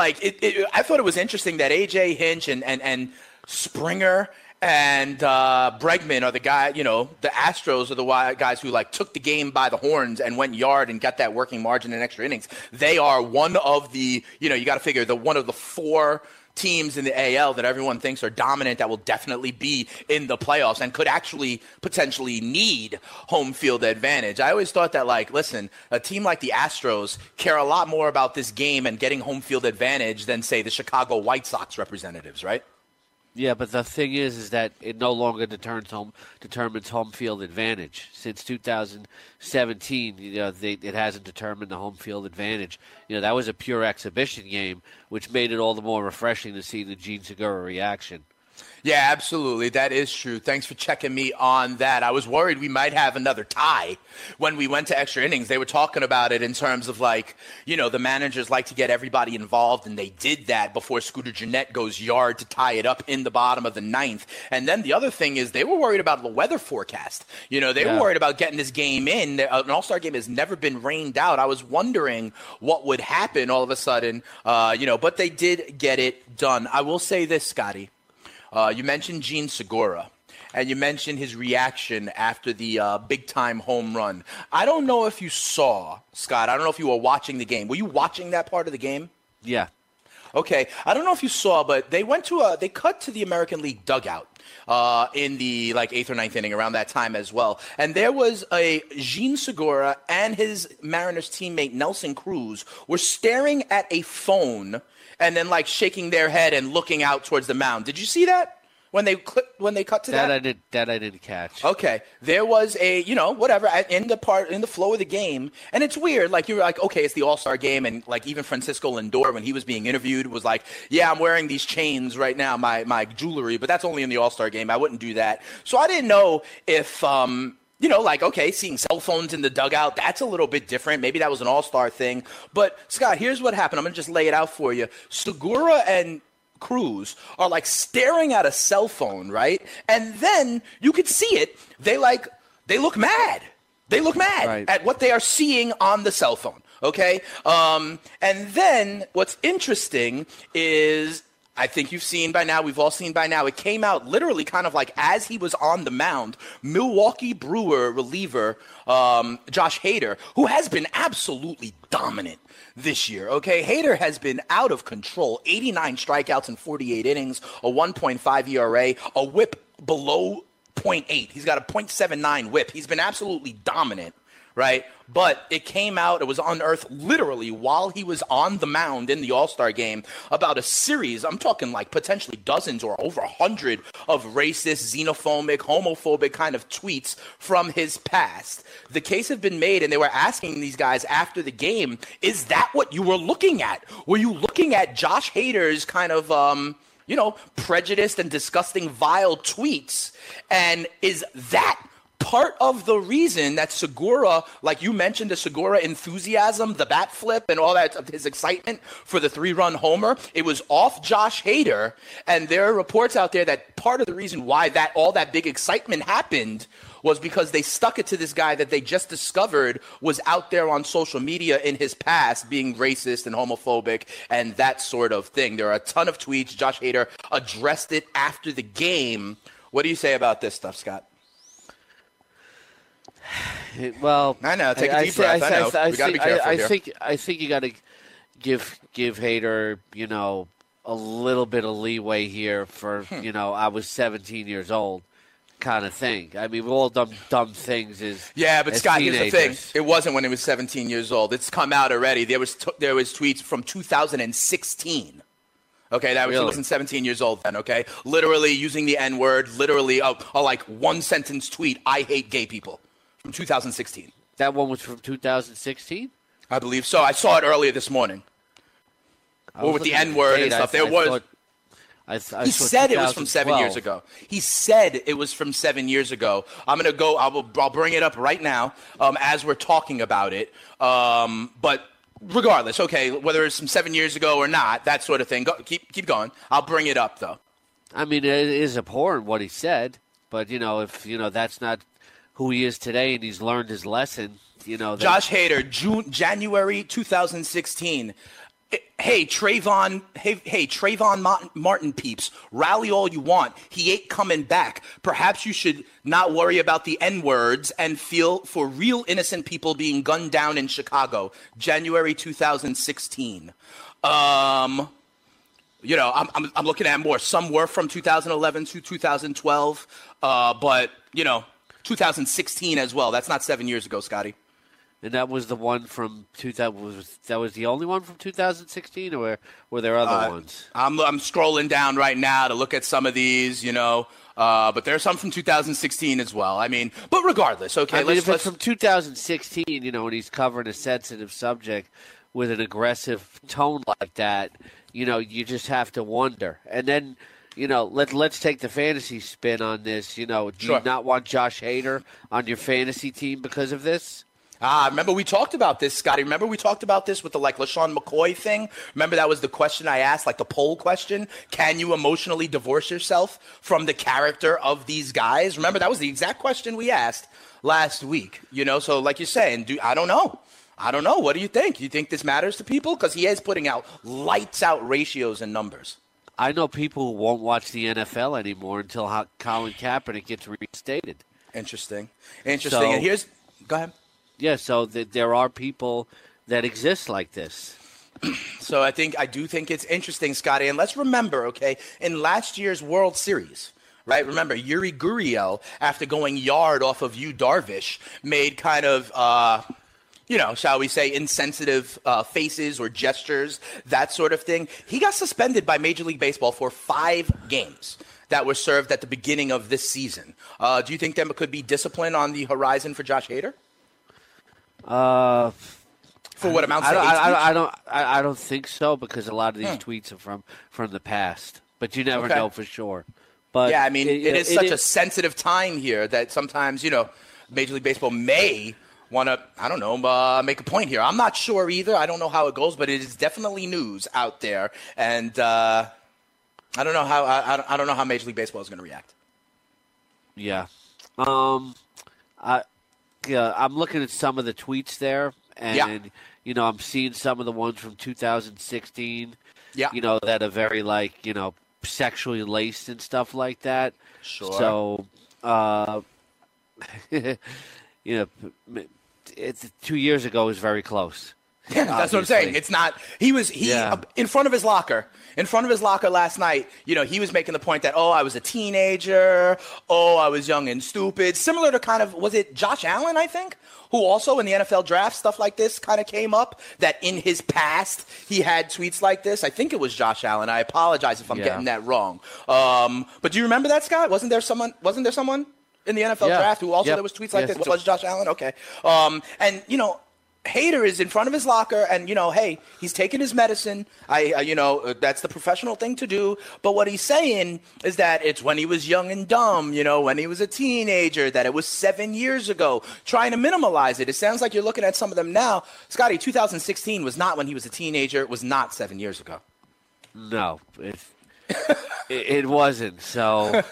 I thought it was interesting that A.J. Hinch and Springer and Bregman are the guy, the Astros are the guys who took the game by the horns and went yard and got that working margin in extra innings. They are one of the, you got to figure one of the 4 teams in the AL that everyone thinks are dominant that will definitely be in the playoffs and could actually potentially need home field advantage. I always thought that, listen, a team like the Astros care a lot more about this game and getting home field advantage than, say, the Chicago White Sox representatives, right? Yeah, but the thing is that it no longer determines home field advantage. Since 2017, it hasn't determined the home field advantage. That was a pure exhibition game, which made it all the more refreshing to see the Gene Segura reaction. Yeah, absolutely. That is true. Thanks for checking me on that. I was worried we might have another tie when we went to extra innings. They were talking about it in terms of the managers like to get everybody involved, and they did that before Scooter Gennett goes yard to tie it up in the bottom of the 9th. And then the other thing is they were worried about the weather forecast. They were worried about getting this game in. An All-Star game has never been rained out. I was wondering what would happen all of a sudden, but they did get it done. I will say this, Scotty. You mentioned Gene Segura, and you mentioned his reaction after the big-time home run. I don't know if you saw, Scott, I don't know if you were watching the game. Were you watching that part of the game? Yeah. Okay. I don't know if you saw, but they they cut to the American League dugout in the 8th or 9th inning around that time as well. And there was a Gene Segura and his Mariners teammate Nelson Cruz were staring at a phone and then shaking their head and looking out towards the mound. Did you see that when they cut to that? I didn't catch. Okay, there was a whatever in the flow of the game, and it's weird. You were okay, it's the All-Star game, and even Francisco Lindor when he was being interviewed was yeah, I'm wearing these chains right now, my jewelry, but that's only in the All-Star game. I wouldn't do that. So I didn't know if okay, seeing cell phones in the dugout, that's a little bit different. Maybe that was an all-star thing. But, Scott, here's what happened. I'm going to just lay it out for you. Segura and Cruz are, staring at a cell phone, right? And then you could see it. They look mad. They look mad at what they are seeing on the cell phone, okay? And then what's interesting is I think you've seen by now, we've all seen by now, it came out literally kind of as he was on the mound, Milwaukee Brewer reliever Josh Hader, who has been absolutely dominant this year, okay? Hader has been out of control, 89 strikeouts in 48 innings, a 1.5 ERA, a whip below 0.8. He's got a 0.79 whip. He's been absolutely dominant. Right? But it came out, it was unearthed literally while he was on the mound in the All-Star game about a series, I'm talking potentially dozens or over 100 of racist, xenophobic, homophobic kind of tweets from his past. The case had been made, and they were asking these guys after the game, is that what you were looking at? Were you looking at Josh Hader's kind of, prejudiced and disgusting, vile tweets? And is that part of the reason that Segura, like you mentioned, the Segura enthusiasm, the bat flip, and all that, his excitement for the 3-run homer, it was off Josh Hader. And there are reports out there that part of the reason why all that big excitement happened was because they stuck it to this guy that they just discovered was out there on social media in his past being racist and homophobic and that sort of thing. There are a ton of tweets. Josh Hader addressed it after the game. What do you say about this stuff, Scott? Well, I know. Take a deep breath. I know. We got to be careful here. I think you got to give Hader, a little bit of leeway here for, I was 17 years old kind of thing. I mean, we've all done dumb things but Scott, here's the thing. It wasn't when he was 17 years old. It's come out already. There was tweets from 2016. Okay, he wasn't 17 years old then, okay? Literally using the N-word, literally a like one-sentence tweet, I hate gay people, from 2016. That one was from 2016? I believe so. I saw it earlier this morning. Or with the N-word and stuff. He said it was from 7 years ago. He said it was from 7 years ago. I'll bring it up right now as we're talking about it. But regardless, okay, whether it's from 7 years ago or not, that sort of thing. Keep going. I'll bring it up, though. I mean, it is abhorrent what he said. But, if, that's not who he is today and he's learned his lesson, Josh Hader, January 2016. Hey, Trayvon Martin peeps, rally all you want. He ain't coming back. Perhaps you should not worry about the N-words and feel for real innocent people being gunned down in Chicago. January 2016. I'm looking at more. Some were from 2011 to 2012, but 2016 as well. That's not 7 years ago, Scotty. And that was the one from 2000. That was the only one from 2016, or were there other ones? I'm scrolling down right now to look at some of these, but there's some from 2016 as well. I mean, but regardless, okay. If it's from 2016, and he's covering a sensitive subject with an aggressive tone like that, you just have to wonder. And then, let's take the fantasy spin on this. Do you not want Josh Hader on your fantasy team because of this? Remember we talked about this, Scotty. Remember we talked about this with the LaShawn McCoy thing? Remember that was the question I asked, like the poll question? Can you emotionally divorce yourself from the character of these guys? Remember that was the exact question we asked last week. So like you're saying, I don't know. What do you think? You think this matters to people? Because he is putting out lights out ratios and numbers. I know people who won't watch the NFL anymore until Colin Kaepernick gets reinstated. Interesting. And here's – go ahead. Yeah, so there are people that exist like this. So I do think it's interesting, Scotty. And let's remember, okay, in last year's World Series, right? Remember, Yuri Gurriel, after going yard off of Yu Darvish, made kind of, shall we say, insensitive faces or gestures, that sort of thing. He got suspended by Major League Baseball for 5 games that were served at the beginning of this season. Do you think there could be discipline on the horizon for Josh Hader? For what amounts to hate speech? I don't think so, because a lot of these tweets are from the past. But you never know for sure. But yeah, I mean, it is such a sensitive time here that sometimes, Major League Baseball may want to, make a point here. I'm not sure either. I don't know how it goes, but it is definitely news out there, and I don't know how Major League Baseball is going to react. Yeah. I'm looking at some of the tweets there, and I'm seeing some of the ones from 2016. Yeah. That are very sexually laced and stuff like that. Sure. So, it's 2 years ago is very close. Yeah, that's what I'm saying. It's not. He in front of his locker. In front of his locker last night, he was making the point that, I was a teenager. I was young and stupid. Similar to kind of, was it Josh Allen, I think, who also in the NFL draft, stuff like this kind of came up, that in his past he had tweets like this. I think it was Josh Allen. I apologize if I'm getting that wrong. But do you remember that, Scott? Wasn't there someone in the NFL draft who also there was tweets like this? Was Josh Allen? Okay. And, Hader is in front of his locker and, hey, he's taking his medicine. That's the professional thing to do. But what he's saying is that it's when he was young and dumb, when he was a teenager, that it was 7 years ago, trying to minimalize it. It sounds like you're looking at some of them now. Scotty, 2016 was not when he was a teenager. It was not 7 years ago. No, it wasn't. So...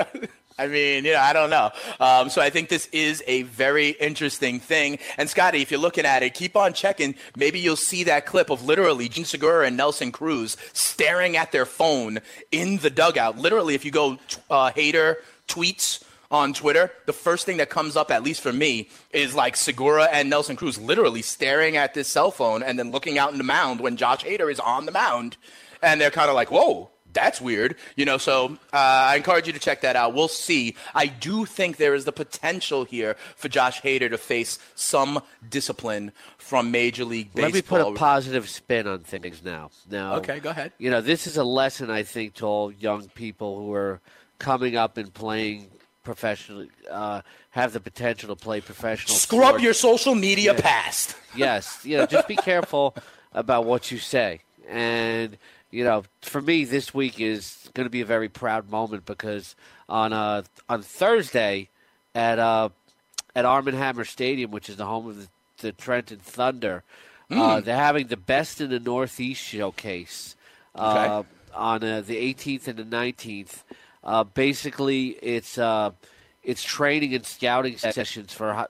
I mean, I don't know. So I think this is a very interesting thing. And, Scotty, if you're looking at it, keep on checking. Maybe you'll see that clip of literally Jean Segura and Nelson Cruz staring at their phone in the dugout. Literally, if you go Hader tweets on Twitter, the first thing that comes up, at least for me, is like Segura and Nelson Cruz literally staring at this cell phone and then looking out in the mound when Josh Hader is on the mound. And they're kind of like, whoa. That's weird, so I encourage you to check that out. We'll see. I do think there is the potential here for Josh Hader to face some discipline from Major League Baseball. Let me put a positive spin on things now. Okay, go ahead. This is a lesson, I think, to all young people who are coming up and playing professionally, have the potential to play professional Scrub sports. Your social media past. Yes. Just be careful about what you say. And... for me, this week is going to be a very proud moment because on Thursday at Arm & Hammer Stadium, which is the home of the Trenton Thunder, they're having the Best in the Northeast showcase on the 18th and the 19th. Basically, it's training and scouting sessions for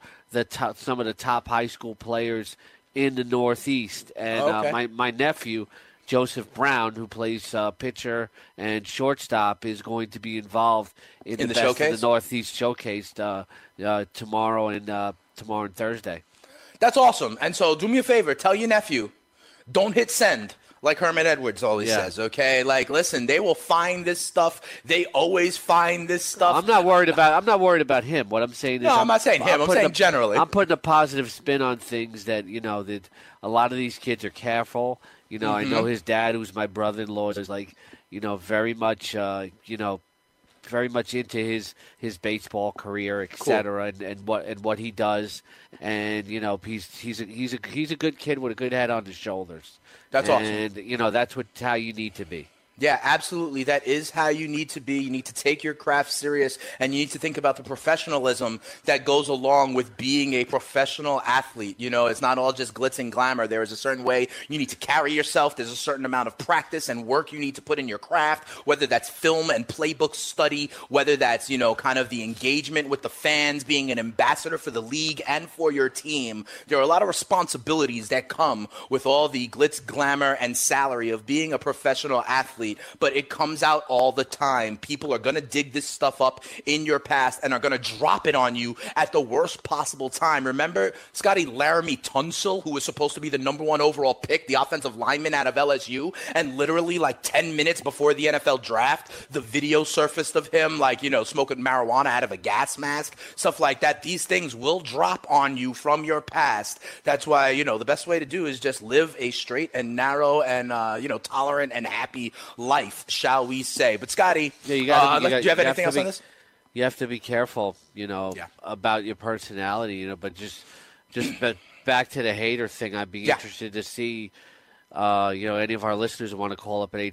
some of the top high school players in the Northeast. And my nephew, Joseph Brown, who plays pitcher and shortstop, is going to be involved in the Best showcase? of the Northeast showcase tomorrow and Thursday. That's awesome. And so do me a favor. Tell your nephew, don't hit send. Like Herman Edwards always says, okay? Like, listen, they will find this stuff. They always find this stuff. I'm not worried about him. What I'm saying is, no, I'm not saying him. I'm saying generally. I'm putting a positive spin on things that that a lot of these kids are careful. I know his dad, who's my brother-in-law, is like, very much, very much into his baseball career, etc., and what he does, and he's a good kid with a good head on his shoulders. That's awesome. And that's how you need to be. Yeah, absolutely. That is how you need to be. You need to take your craft serious, and you need to think about the professionalism that goes along with being a professional athlete. It's not all just glitz and glamour. There is a certain way you need to carry yourself. There's a certain amount of practice and work you need to put in your craft, whether that's film and playbook study, whether that's, kind of the engagement with the fans, being an ambassador for the league and for your team. There are a lot of responsibilities that come with all the glitz, glamour, and salary of being a professional athlete. But it comes out all the time. People are going to dig this stuff up in your past and are going to drop it on you at the worst possible time. Remember, Scotty, Laramie Tunsil, who was supposed to be the number 1 overall pick, the offensive lineman out of LSU, and literally like 10 minutes before the NFL draft, the video surfaced of him smoking marijuana out of a gas mask, stuff like that. These things will drop on you from your past. That's why, the best way to do is just live a straight and narrow and, tolerant and happy life, shall we say. But Scotty, do you have anything else on this? You have to be careful, about your personality, but just back to the Hader thing, I'd be interested to see, any of our listeners who want to call up at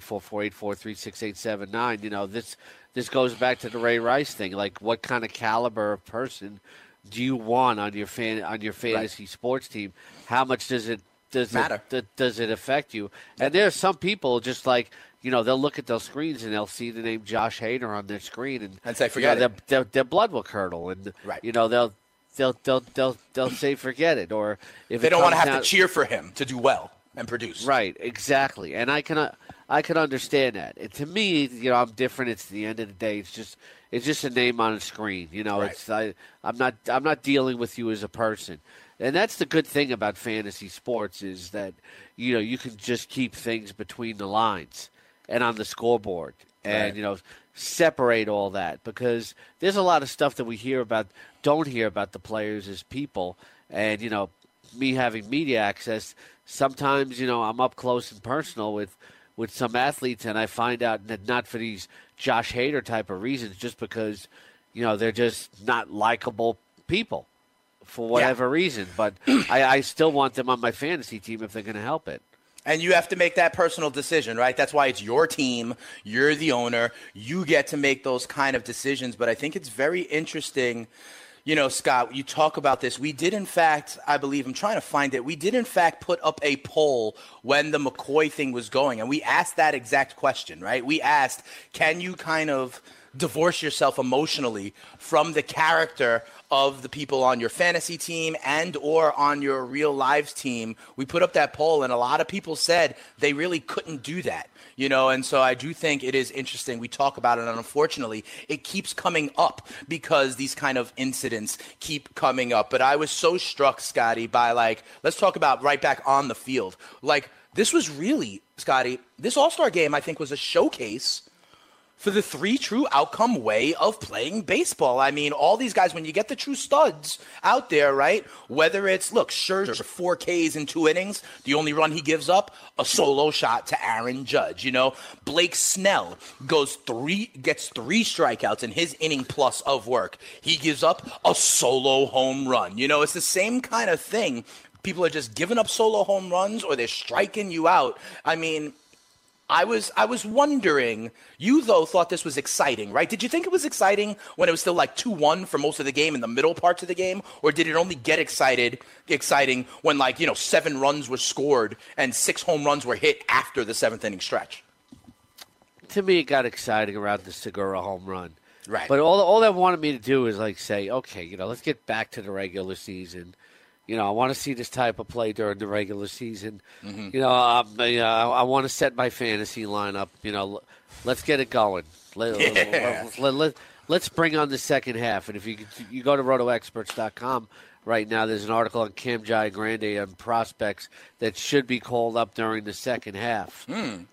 844-843-6879. This goes back to the Ray Rice thing. Like, what kind of caliber of person do you want on your fantasy sports team? How much does it matter? Does it affect you? And there's some people just like, they'll look at those screens and they'll see the name Josh Hader on their screen and say, forget it. Their blood will curdle, and they'll say forget it. Or if they don't want to have to cheer for him to do well and produce. Right, exactly. And I can understand that. And to me, I'm different. It's the end of the day. It's just a name on a screen. I'm not dealing with you as a person. And that's the good thing about fantasy sports is that, you can just keep things between the lines and on the scoreboard and, separate all that, because there's a lot of stuff that we don't hear about the players as people. And, me having media access, sometimes, I'm up close and personal with some athletes, and I find out that not for these Josh Hader type of reasons, just because, they're just not likable people. for whatever reason. But I still want them on my fantasy team if they're going to help it. And you have to make that personal decision, right? That's why it's your team. You're the owner. You get to make those kind of decisions. But I think it's very interesting. You know, Scott, you talk about this. We did, in fact, I believe, I'm trying to find it. We did, in fact, put up a poll when the McCoy thing was going. And we asked that exact question, right? We asked, can you kind of divorce yourself emotionally from the character of the people on your fantasy team and or on your real lives team? We put up that poll, and a lot of people said they really couldn't do that. You know, and so I do think it is interesting. We talk about it, and unfortunately, it keeps coming up because these kind of incidents keep coming up. But I was so struck, Scotty, by let's talk about right back on the field. This was really, Scotty, this All-Star game, I think, was a showcase for the three true outcome way of playing baseball. I mean, all these guys, when you get the true studs out there, right, whether it's, Scherzer, 4 Ks in 2 innings, the only run he gives up, a solo shot to Aaron Judge. You know, Blake Snell gets 3 strikeouts in his inning plus of work. He gives up a solo home run. You know, it's the same kind of thing. People are just giving up solo home runs or they're striking you out. I mean, I was wondering, you, though, thought this was exciting, right? Did you think it was exciting when it was still 2-1 for most of the game in the middle parts of the game? Or did it only get exciting when 7 runs were scored and 6 home runs were hit after the 7th inning stretch? To me, it got exciting around the Segura home run. Right. But all they wanted me to do is say, okay, let's get back to the regular season. I want to see this type of play during the regular season. Mm-hmm. I want to set my fantasy lineup. Let's get it going. Let's bring on the second half. And if you go to rotoexperts.com right now, there's an article on Cam Giagrande and prospects that should be called up during the second half. And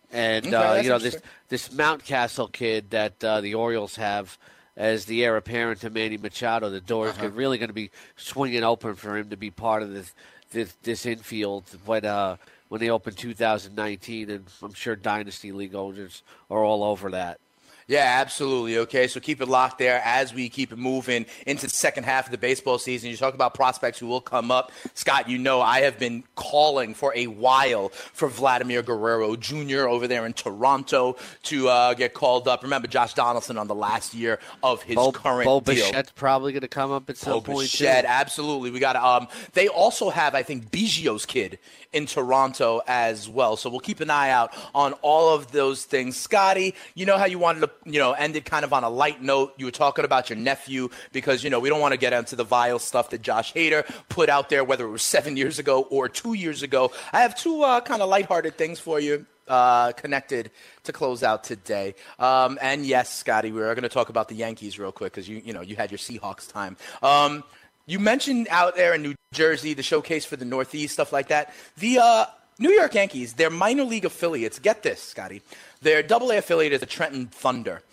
this Mountcastle kid that the Orioles have as the heir apparent to Manny Machado, the door is really going to be swinging open for him to be part of this infield when they open 2019, and I'm sure Dynasty League owners are all over that. Yeah, absolutely. Okay, so keep it locked there as we keep it moving into the second half of the baseball season. You talk about prospects who will come up. Scott, I have been calling for a while for Vladimir Guerrero Jr. over there in Toronto to get called up. Remember Josh Donaldson on the last year of his current deal. Bichette's probably going to come up at some point. Bichette, absolutely. We got they also have, I think, Biggio's kid in Toronto as well. So we'll keep an eye out on all of those things. Scotty, you know how you wanted to end it kind of on a light note. You were talking about your nephew because, we don't want to get into the vile stuff that Josh Hader put out there, whether it was 7 years ago or 2 years ago. I have 2 kind of lighthearted things for you connected to close out today. And yes, Scotty, we're going to talk about the Yankees real quick because, you had your Seahawks time. You mentioned out there in New Jersey, the showcase for the Northeast, stuff like that. The New York Yankees, their minor league affiliates, get this, Scotty, their AA affiliate is the Trenton Thunder.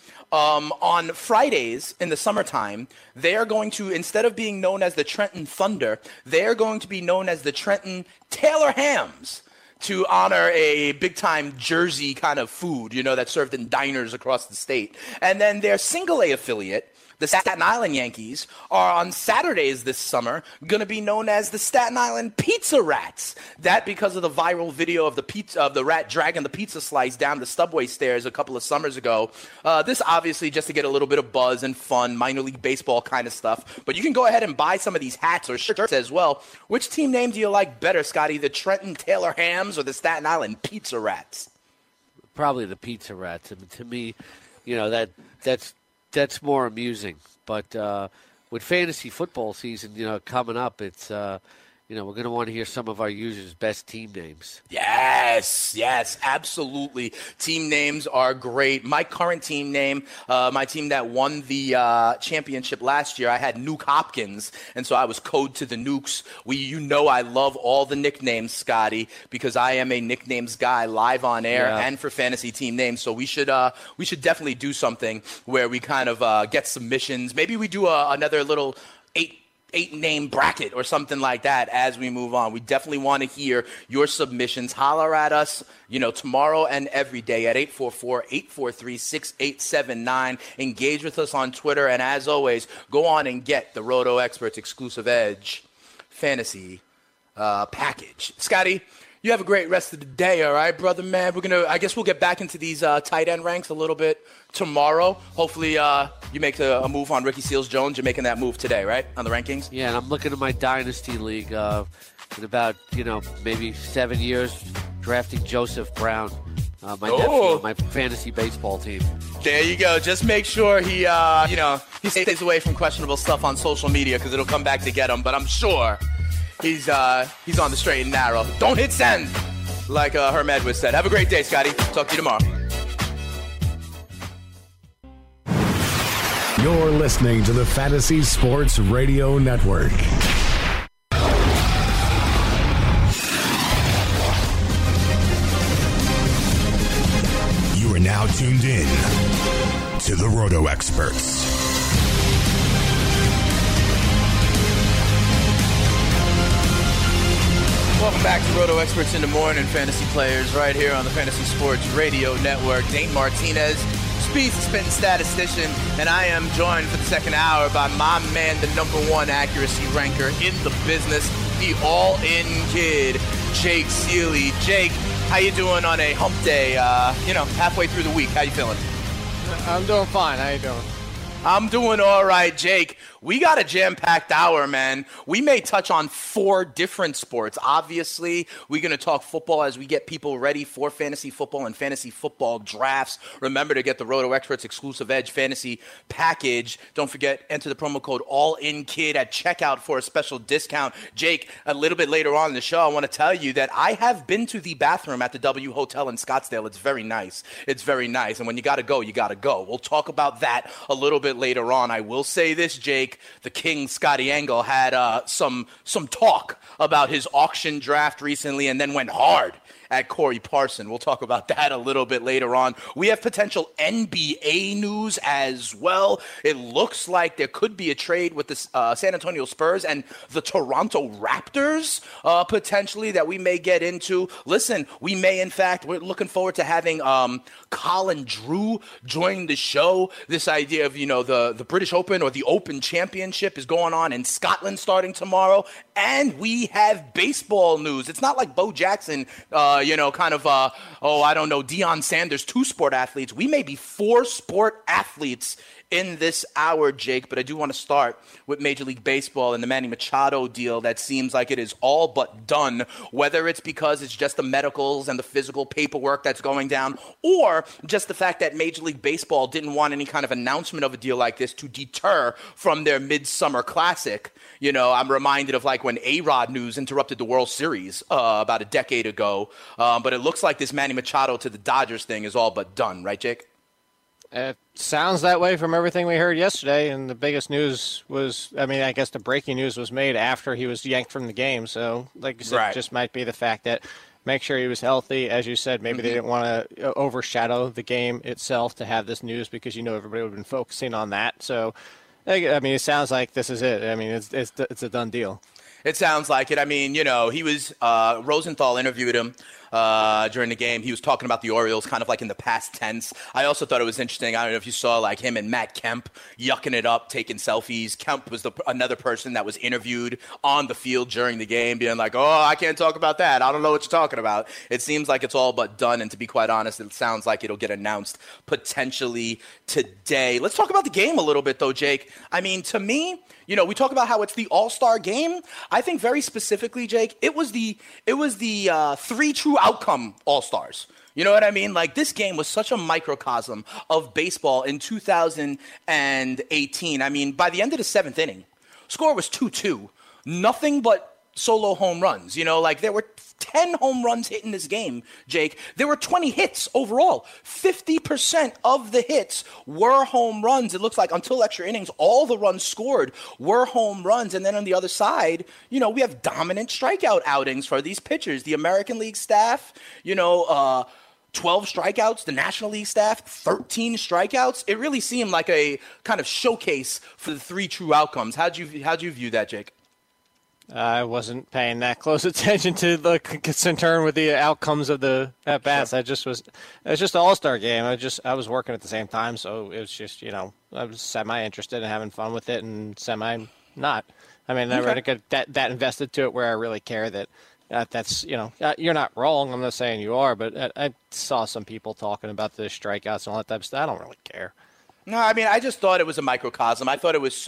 On Fridays in the summertime, they are going to, instead of being known as the Trenton Thunder, they are going to be known as the Trenton Taylor Hams to honor a big-time Jersey kind of food, that's served in diners across the state. And then their single A affiliate, the Staten Island Yankees, are on Saturdays this summer going to be known as the Staten Island Pizza Rats. That because of the viral video of the rat dragging the pizza slice down the subway stairs a couple of summers ago. This obviously just to get a little bit of buzz and fun, minor league baseball kind of stuff. But you can go ahead and buy some of these hats or shirts as well. Which team name do you like better, Scotty? The Trenton Taylor Hams or the Staten Island Pizza Rats? Probably the Pizza Rats. I mean, to me, that's more amusing. But with fantasy football season, coming up, it's we're going to want to hear some of our users' best team names. Yes, absolutely. Team names are great. My current team name, my team that won the championship last year, I had Nuke Hopkins, and so I was code to the Nukes. I love all the nicknames, Scotty, because I am a nicknames guy live on air and for fantasy team names. So we should definitely do something where we kind of get submissions. Maybe we do another little 8 8-name bracket or something like that as we move on. We definitely want to hear your submissions. Holler at us, tomorrow and every day at 844-843-6879. Engage with us on Twitter. And as always, go on and get the Roto Experts exclusive Edge fantasy package. Scotty, you have a great rest of the day, all right, brother, man? I guess we'll get back into these tight end ranks a little bit tomorrow. Hopefully you make a move on Ricky Seals-Jones. You're making that move today, right, on the rankings? Yeah, and I'm looking at my Dynasty League in about, maybe 7 years, drafting Joseph Brown, my nephew on my fantasy baseball team. There you go. Just make sure he stays away from questionable stuff on social media because it'll come back to get him. But I'm sure he's on the straight and narrow. Don't hit send, like Herm Edwards said. Have a great day, Scotty. Talk to you tomorrow. You're listening to the Fantasy Sports Radio Network. You are now tuned in to the Roto Experts. Welcome back to Roto Experts in the Morning, fantasy players, right here on the Fantasy Sports Radio Network. Dane Martinez, Speed's the spitting statistician, and I am joined for the second hour by my man, the #1 accuracy ranker in the business, the all-in kid, Jake Seeley. Jake, how you doing on a hump day, halfway through the week? How you feeling? I'm doing fine. How you doing? I'm doing all right, Jake. We got a jam-packed hour, man. We may touch on 4 different sports. Obviously, we're going to talk football as we get people ready for fantasy football and fantasy football drafts. Remember to get the Roto Experts exclusive Edge fantasy package. Don't forget, enter the promo code ALLINKID at checkout for a special discount. Jake, a little bit later on in the show, I want to tell you that I have been to the bathroom at the W Hotel in Scottsdale. It's very nice. It's very nice. And when you got to go, you got to go. We'll talk about that a little bit later on. I will say this, Jake. The King, Scotty Engel, had some talk about his auction draft recently and then went hard at Corey Parson. We'll talk about that a little bit later on. We have potential NBA news as well. It looks like there could be a trade with the San Antonio Spurs and the Toronto Raptors potentially that we may get into. Listen, we're looking forward to having Colin Drew join the show. This idea of, the British Open or the Open Championship is going on in Scotland starting tomorrow. And we have baseball news. It's not like Bo Jackson, Deion Sanders, 2-sport athletes. We may be 4-sport athletes in this hour, Jake, but I do want to start with Major League Baseball and the Manny Machado deal that seems like it is all but done, whether it's because it's just the medicals and the physical paperwork that's going down, or just the fact that Major League Baseball didn't want any kind of announcement of a deal like this to deter from their Midsummer Classic. I'm reminded of like when A-Rod news interrupted the World Series about a decade ago, but it looks like this Manny Machado to the Dodgers thing is all but done, right, Jake? It sounds that way from everything we heard yesterday, and the biggest news was, I guess the breaking news was made after he was yanked from the game. So, like you said, It just might be the fact that make sure he was healthy. As you said, maybe they didn't want to overshadow the game itself to have this news because, everybody would have been focusing on that. So, it sounds like this is it. It's a done deal. It sounds like it. He was Rosenthal interviewed him during the game. He was talking about the Orioles kind of like in the past tense. I also thought it was interesting. I don't know if you saw like him and Matt Kemp yucking it up, taking selfies. Kemp was another person that was interviewed on the field during the game, being like, I can't talk about that. I don't know what you're talking about. It seems like it's all but done. And to be quite honest, it sounds like it'll get announced potentially today. Let's talk about the game a little bit though, Jake. To me, we talk about how it's the All-Star game. I think very specifically, Jake, it was the 3 true outcome All-Stars. You know what I mean? Like, this game was such a microcosm of baseball in 2018. By the end of the 7th inning, score was 2-2. Nothing but solo home runs. There were 10 home runs hit in this game, Jake. There were 20 hits overall. 50% of the hits were home runs. It looks like until extra innings, all the runs scored were home runs. And then on the other side, we have dominant strikeout outings for these pitchers. The American League staff, 12 strikeouts, the National League staff, 13 strikeouts. It really seemed like a kind of showcase for the 3 true outcomes. How'd you view that, Jake? I wasn't paying that close attention to the concern with the outcomes of the at-bats. Sure. It was just an all-star game. I was working at the same time, so it was just, I was semi-interested in having fun with it and semi-not. I mean, I never get that invested to it where I really care that that's, you're not wrong. I'm not saying you are, but I saw some people talking about the strikeouts and all that type of stuff. I don't really care. No, I mean, I just thought it was a microcosm. I thought it was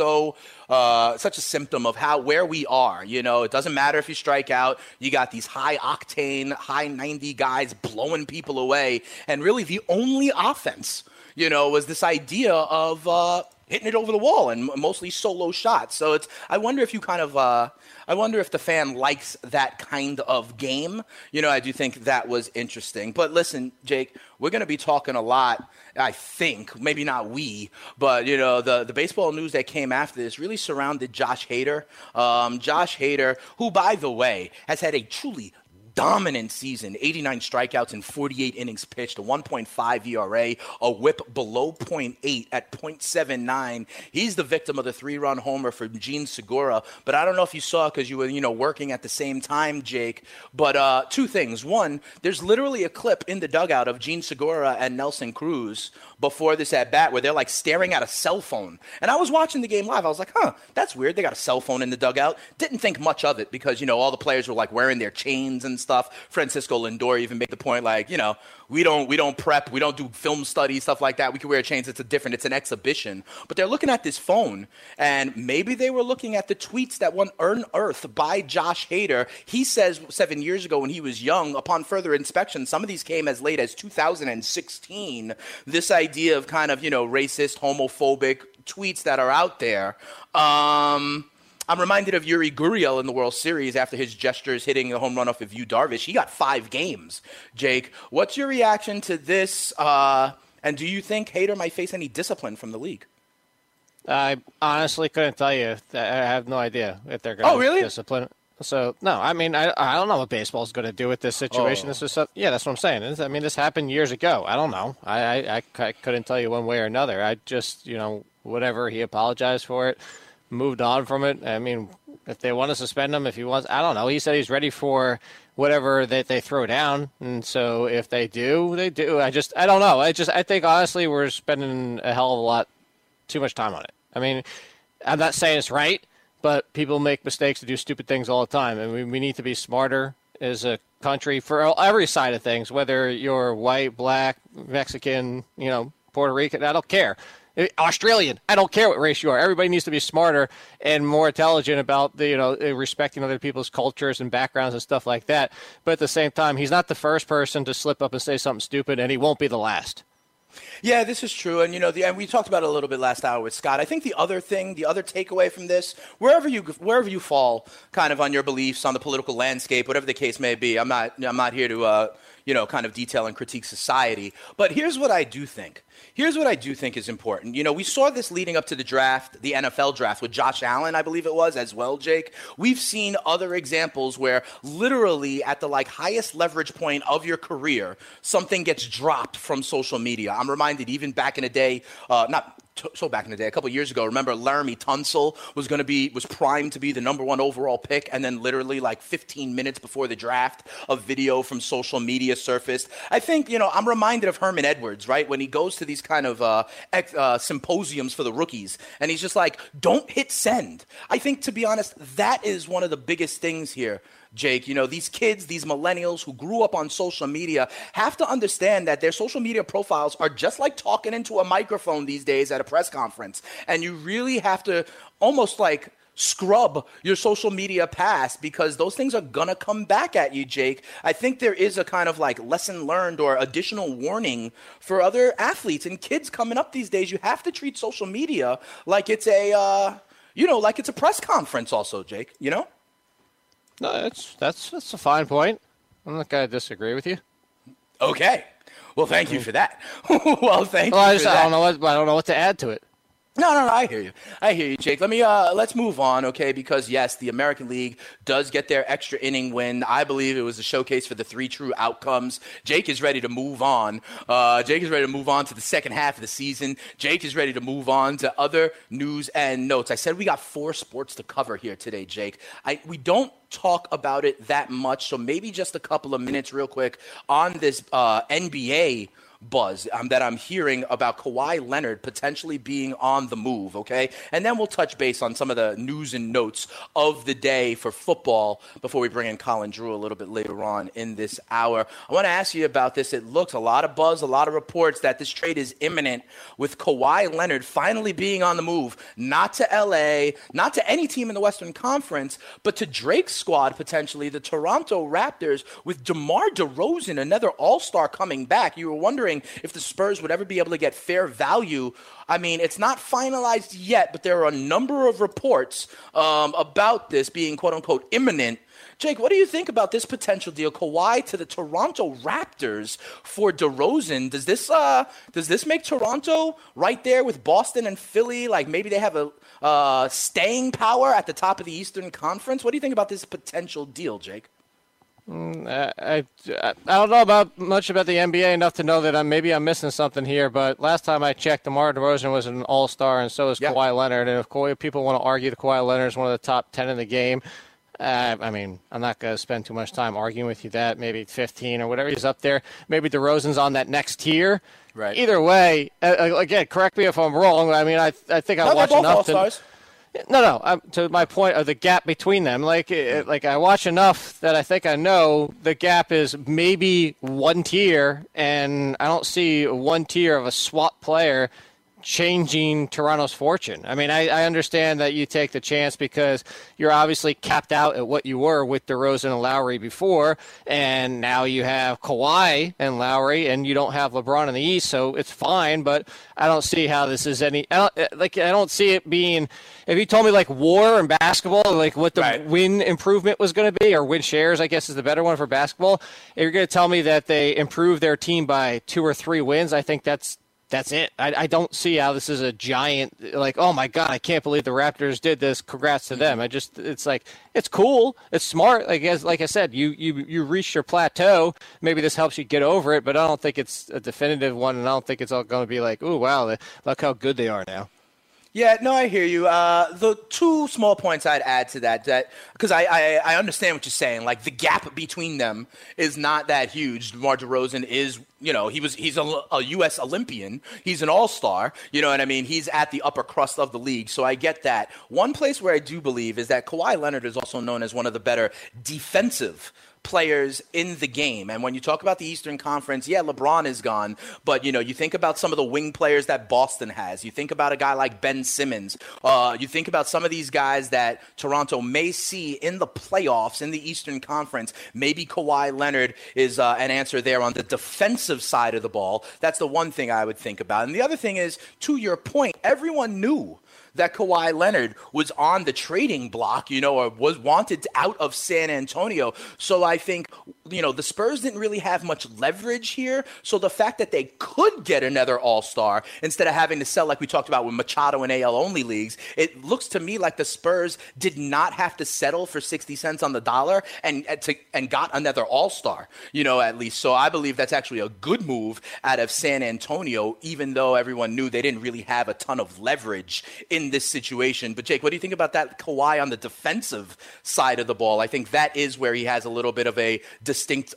such a symptom of where we are. It doesn't matter if you strike out. You got these high-octane, high-90 guys blowing people away. And really the only offense, was this idea of hitting it over the wall and mostly solo shots. So I wonder if I wonder if the fan likes that kind of game. I do think that was interesting. But listen, Jake, we're going to be talking a lot, I think, maybe not we, but, the baseball news that came after this really surrounded Josh Hader. Josh Hader, who, by the way, has had a truly dominant season, 89 strikeouts in 48 innings pitched, a 1.5 ERA, a whip below 0.8 at 0.79. He's the victim of the 3-run homer for Jean Segura. But I don't know if you saw because you were, working at the same time, Jake. But 2 things. One, there's literally a clip in the dugout of Jean Segura and Nelson Cruz before this at-bat where they're like staring at a cell phone. And I was watching the game live. I was like, that's weird. They got a cell phone in the dugout. Didn't think much of it because, all the players were like wearing their chains and stuff. Francisco Lindor even made the point like, we don't prep, we don't do film studies, stuff like that. We can wear chains. It's an exhibition. But they're looking at this phone, and maybe they were looking at the tweets that were unearthed by Josh Hader. He says 7 years ago when he was young, upon further inspection, some of these came as late as 2016. This idea of kind of, racist, homophobic tweets that are out there. I'm reminded of Yuri Gurriel in the World Series after his gestures hitting the home run off of Yu Darvish. He got 5 games. Jake, what's your reaction to this? And do you think Hader might face any discipline from the league? I honestly couldn't tell you. I have no idea if they're going to discipline. So, no, I mean, I don't know what baseball is going to do with this situation. This is that's what I'm saying. I mean, this happened years ago. I don't know. I couldn't tell you one way or another. I just, whatever, he apologized for it. Moved on from it. I mean, if they want to suspend him, if he wants, I don't know. He said he's ready for whatever that they throw down. And so if they do, they do. I don't know. I think, honestly, we're spending a hell of a lot too much time on it. I mean, I'm not saying it's right, but people make mistakes to do stupid things all the time. And we need to be smarter as a country for every side of things, whether you're white, black, Mexican, Puerto Rican, I don't care. Australian, I don't care what race you are. Everybody needs to be smarter and more intelligent about respecting other people's cultures and backgrounds and stuff like that. But at the same time, he's not the first person to slip up and say something stupid, and he won't be the last. Yeah, this is true. And, and we talked about it a little bit last hour with Scott. I think the other takeaway from this, wherever you fall kind of on your beliefs on the political landscape, whatever the case may be, I'm not here to, kind of detail and critique society. But here's what I do think. Here's what I do think is important. We saw this leading up to the draft, the NFL draft with Josh Allen, I believe it was, as well, Jake. We've seen other examples where literally at the highest leverage point of your career, something gets dropped from social media. I'm reminded even back in the day, back in the day, a couple of years ago, remember Laramie Tunsil was primed to be the #1 overall pick, and then literally 15 minutes before the draft, a video from social media surfaced. I think, I'm reminded of Herman Edwards, right? When he goes to these kind of symposiums for the rookies, and he's just like, don't hit send. I think, to be honest, that is one of the biggest things here, Jake. These kids, these millennials who grew up on social media have to understand that their social media profiles are just like talking into a microphone these days at a press conference. And you really have to almost scrub your social media past because those things are going to come back at you, Jake. I think there is a kind of lesson learned or additional warning for other athletes and kids coming up these days. You have to treat social media like it's a press conference also, Jake, No, that's a fine point. I'm not going to disagree with you. Okay. Well, thank you for that. I don't know what to add to it. No, I hear you, Jake. Let's move on, okay? Because yes, the American League does get their extra inning win. I believe it was a showcase for the 3 true outcomes. Jake is ready to move on. Jake is ready to move on to the second half of the season. Jake is ready to move on to other news and notes. I said we got 4 sports to cover here today, Jake. We don't talk about it that much, so maybe just a couple of minutes real quick on this NBA buzz that I'm hearing about Kawhi Leonard potentially being on the move, okay? And then we'll touch base on some of the news and notes of the day for football before we bring in Colin Drew a little bit later on in this hour. I want to ask you about this. It looks a lot of buzz, a lot of reports that this trade is imminent with Kawhi Leonard finally being on the move, not to LA, not to any team in the Western Conference, but to Drake's squad potentially, the Toronto Raptors, with DeMar DeRozan, another all-star coming back. You were wondering if the Spurs would ever be able to get fair value. I mean, it's not finalized yet, but there are a number of reports about this being quote-unquote imminent. Jake, what do you think about this potential deal? Kawhi to the Toronto Raptors for DeRozan. Does this make Toronto right there with Boston and Philly? Like maybe they have a staying power at the top of the Eastern Conference? What do you think about this potential deal, Jake? I don't know much about the NBA enough to know that I'm missing something here, but last time I checked, DeMar DeRozan was an all-star, and so is Kawhi Leonard. And if people want to argue that Kawhi Leonard is one of the top 10 in the game, I mean, I'm not going to spend too much time arguing with you that. Maybe 15 or whatever he's up there. Maybe DeRozan's on that next tier. Right. Either way, again, correct me if I'm wrong. I mean, I think I watch enough to... No. To my point of the gap between them, like I watch enough that I think I know the gap is maybe one tier, and I don't see one tier of a swap player changing Toronto's fortune. I mean, I understand that you take the chance because you're obviously capped out at what you were with DeRozan and Lowry before, and now you have Kawhi and Lowry, and you don't have LeBron in the East, so it's fine, but I don't see how this is I don't see it being, if you told me like war in basketball, like what the win improvement was going to be, or win shares, I guess is the better one for basketball, if you're going to tell me that they improved their team by 2 or 3 wins, I think that's it. I don't see how this is a giant, like, oh my God, I can't believe the Raptors did this. Congrats to them. It's like, it's cool. It's smart. Like I said, you reached your plateau. Maybe this helps you get over it, but I don't think it's a definitive one. And I don't think it's all going to be like, oh, wow, look how good they are now. Yeah, no, I hear you. The 2 small points I'd add to that because I understand what you're saying. Like the gap between them is not that huge. DeMar DeRozan is, he's a U.S. Olympian. He's an all-star. You know what I mean? He's at the upper crust of the league, so I get that. One place where I do believe is that Kawhi Leonard is also known as one of the better defensive players in the game. And when you talk about the Eastern Conference, LeBron is gone, but you think about some of the wing players that Boston has. You think about a guy like Ben Simmons. You think about some of these guys that Toronto may see in the playoffs in the Eastern Conference. Maybe Kawhi Leonard is an answer there on the defensive side of the ball. That's the one thing I would think about. And the other thing is, to your point, everyone knew that Kawhi Leonard was on the trading block, or was wanted out of San Antonio. So I think, the Spurs didn't really have much leverage here. So the fact that they could get another all-star instead of having to sell like we talked about with Machado and AL-only leagues, it looks to me like the Spurs did not have to settle for 60 cents on the dollar and got another all-star, at least. So I believe that's actually a good move out of San Antonio, even though everyone knew they didn't really have a ton of leverage in this situation. But Jake, what do you think about that Kawhi on the defensive side of the ball? I think that is where he has a little bit of a distinct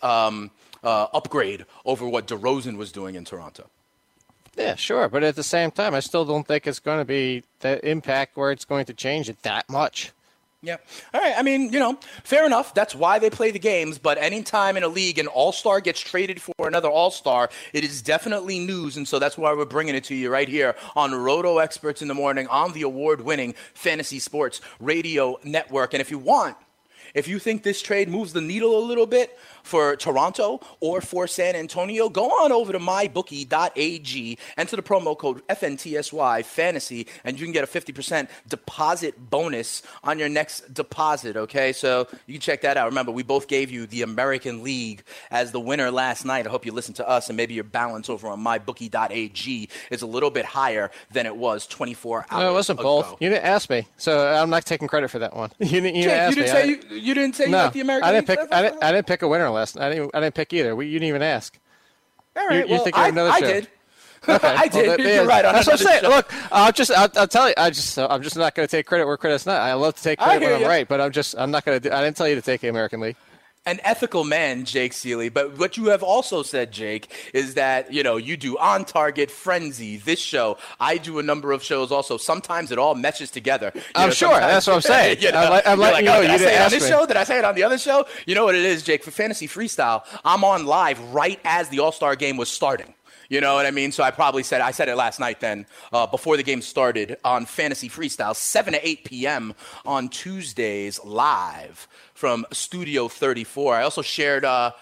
upgrade over what DeRozan was doing in Toronto. Yeah, sure. But at the same time, I still don't think it's going to be the impact where it's going to change it that much. Yeah. All right. I mean, fair enough. That's why they play the games. But anytime in a league an all-star gets traded for another all-star, it is definitely news. And so that's why we're bringing it to you right here on Roto Experts in the Morning on the award-winning Fantasy Sports Radio Network. And if you want if you think this trade moves the needle a little bit for Toronto or for San Antonio, go on over to mybookie.ag, enter the promo code FNTSY Fantasy, and you can get a 50% deposit bonus on your next deposit, okay? So you can check that out. Remember, we both gave you the American League as the winner last night. I hope you listened to us, and maybe your balance over on mybookie.ag is a little bit higher than it was 24 hours ago. No, it wasn't both. You didn't ask me, so I'm not taking credit for that one. You didn't say you like the American League? I didn't pick a winner last night. I didn't pick either. You didn't even ask. All right, I did. Okay. I did. Well, You're right. That's what I'm saying. Look, I'll tell you. I'm just not going to take credit where credit's not. I love to take credit when I'm right, but I'm not going to. I didn't tell you to take the American League. An ethical man, Jake Seeley. But what you have also said, Jake, is that, you do On Target, Frenzy, this show. I do a number of shows also. Sometimes it all meshes together. I'm sure. That's what I'm saying. I'm letting you know. You didn't ask me. Did I say it on the other show? You know what it is, Jake? For Fantasy Freestyle, I'm on live right as the All-Star game was starting. You know what I mean? So I said it last night then, before the game started on Fantasy Freestyle, 7 to 8 p.m. on Tuesdays live from Studio 34. I also shared,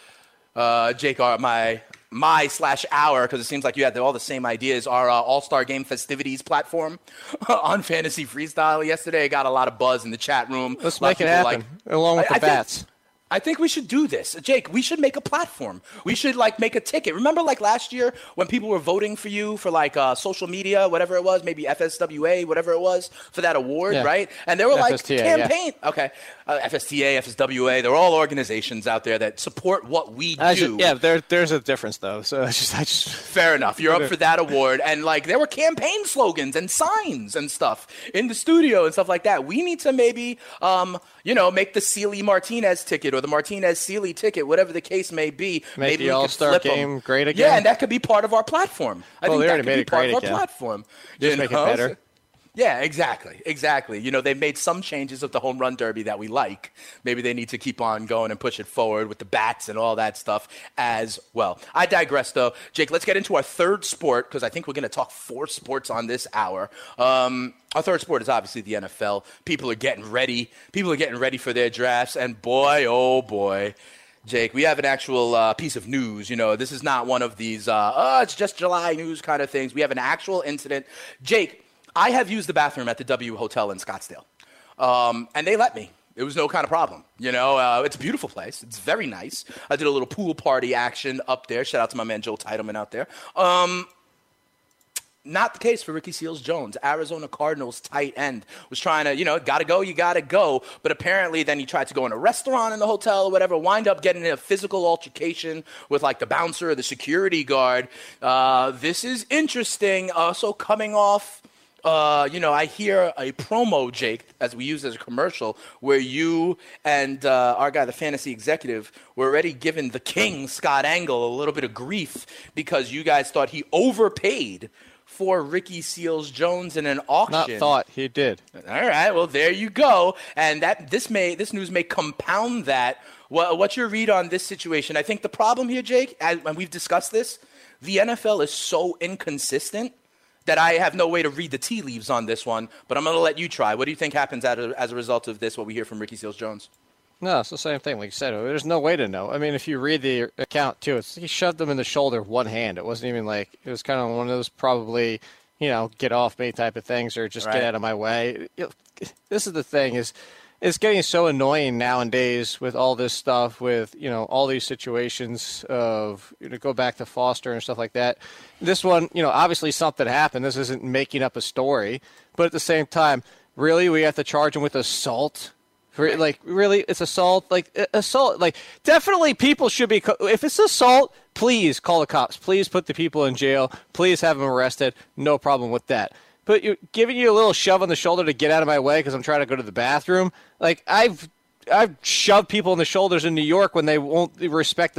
Jake, my/our, because it seems like you had all the same ideas, our All-Star Game festivities platform on Fantasy Freestyle yesterday. It got a lot of buzz in the chat room. Let's make it happen, along with the bats. I think we should do this. Jake, we should make a platform. We should make a ticket. Remember last year when people were voting for you for social media, whatever it was, maybe FSWA, whatever it was, for that award, right? And they were FSTA, campaign. Yeah. Okay. FSTA, FSWA, they're all organizations out there that support what we do. There's a difference though. So I just fair enough. You're up for that award. And there were campaign slogans and signs and stuff in the studio and stuff like that. We need to maybe make the Seeley Martinez ticket or the Martinez Seeley ticket, whatever the case may be. Make maybe the All-Star game great again. Yeah, and that could be part of our platform. I think that could be part of our platform. Just make it better. Yeah, exactly. They've made some changes of the home run derby that we like. Maybe they need to keep on going and push it forward with the bats and all that stuff as well. I digress, though. Jake, let's get into our third sport, because I think we're going to talk 4 sports on this hour. Our third sport is obviously the NFL. People are getting ready. For their drafts. And boy, oh boy, Jake, we have an actual piece of news. This is not one of these, it's just July news kind of things. We have an actual incident. Jake, I have used the bathroom at the W Hotel in Scottsdale, and they let me. It was no kind of problem. It's a beautiful place. It's very nice. I did a little pool party action up there. Shout out to my man Joe Titleman out there. Not the case for Ricky Seals-Jones. Arizona Cardinals tight end was trying to, you gotta go. But apparently then he tried to go in a restaurant in the hotel or whatever, wind up getting in a physical altercation with the bouncer or the security guard. This is interesting. Also coming off, I hear a promo, Jake, as we use as a commercial, where you and our guy, the fantasy executive, were already giving the king, Scott Angle, a little bit of grief because you guys thought he overpaid for Ricky Seals-Jones in an auction. Not thought, he did. All right, well, there you go. And this news may compound that. What's your read on this situation? I think the problem here, Jake, and we've discussed this, the NFL is so inconsistent that I have no way to read the tea leaves on this one, but I'm going to let you try. What do you think happens as a result of this, what we hear from Ricky Seals-Jones? No, it's the same thing. Like you said, there's no way to know. I mean, if you read the account, too, he shoved him in the shoulder with one hand. It wasn't even it was kind of one of those probably, get off me type of things or just get out of my way. This is the thing is it's getting so annoying nowadays with all this stuff with, all these situations of, go back to Foster and stuff like that. This one, obviously something happened. This isn't making up a story. But at the same time, really, we have to charge him with assault? Really, it's assault? Assault. Definitely people should be, if it's assault, please call the cops. Please put the people in jail. Please have them arrested. No problem with that. But giving you a little shove on the shoulder to get out of my way because I'm trying to go to the bathroom, I've shoved people in the shoulders in New York when they won't respect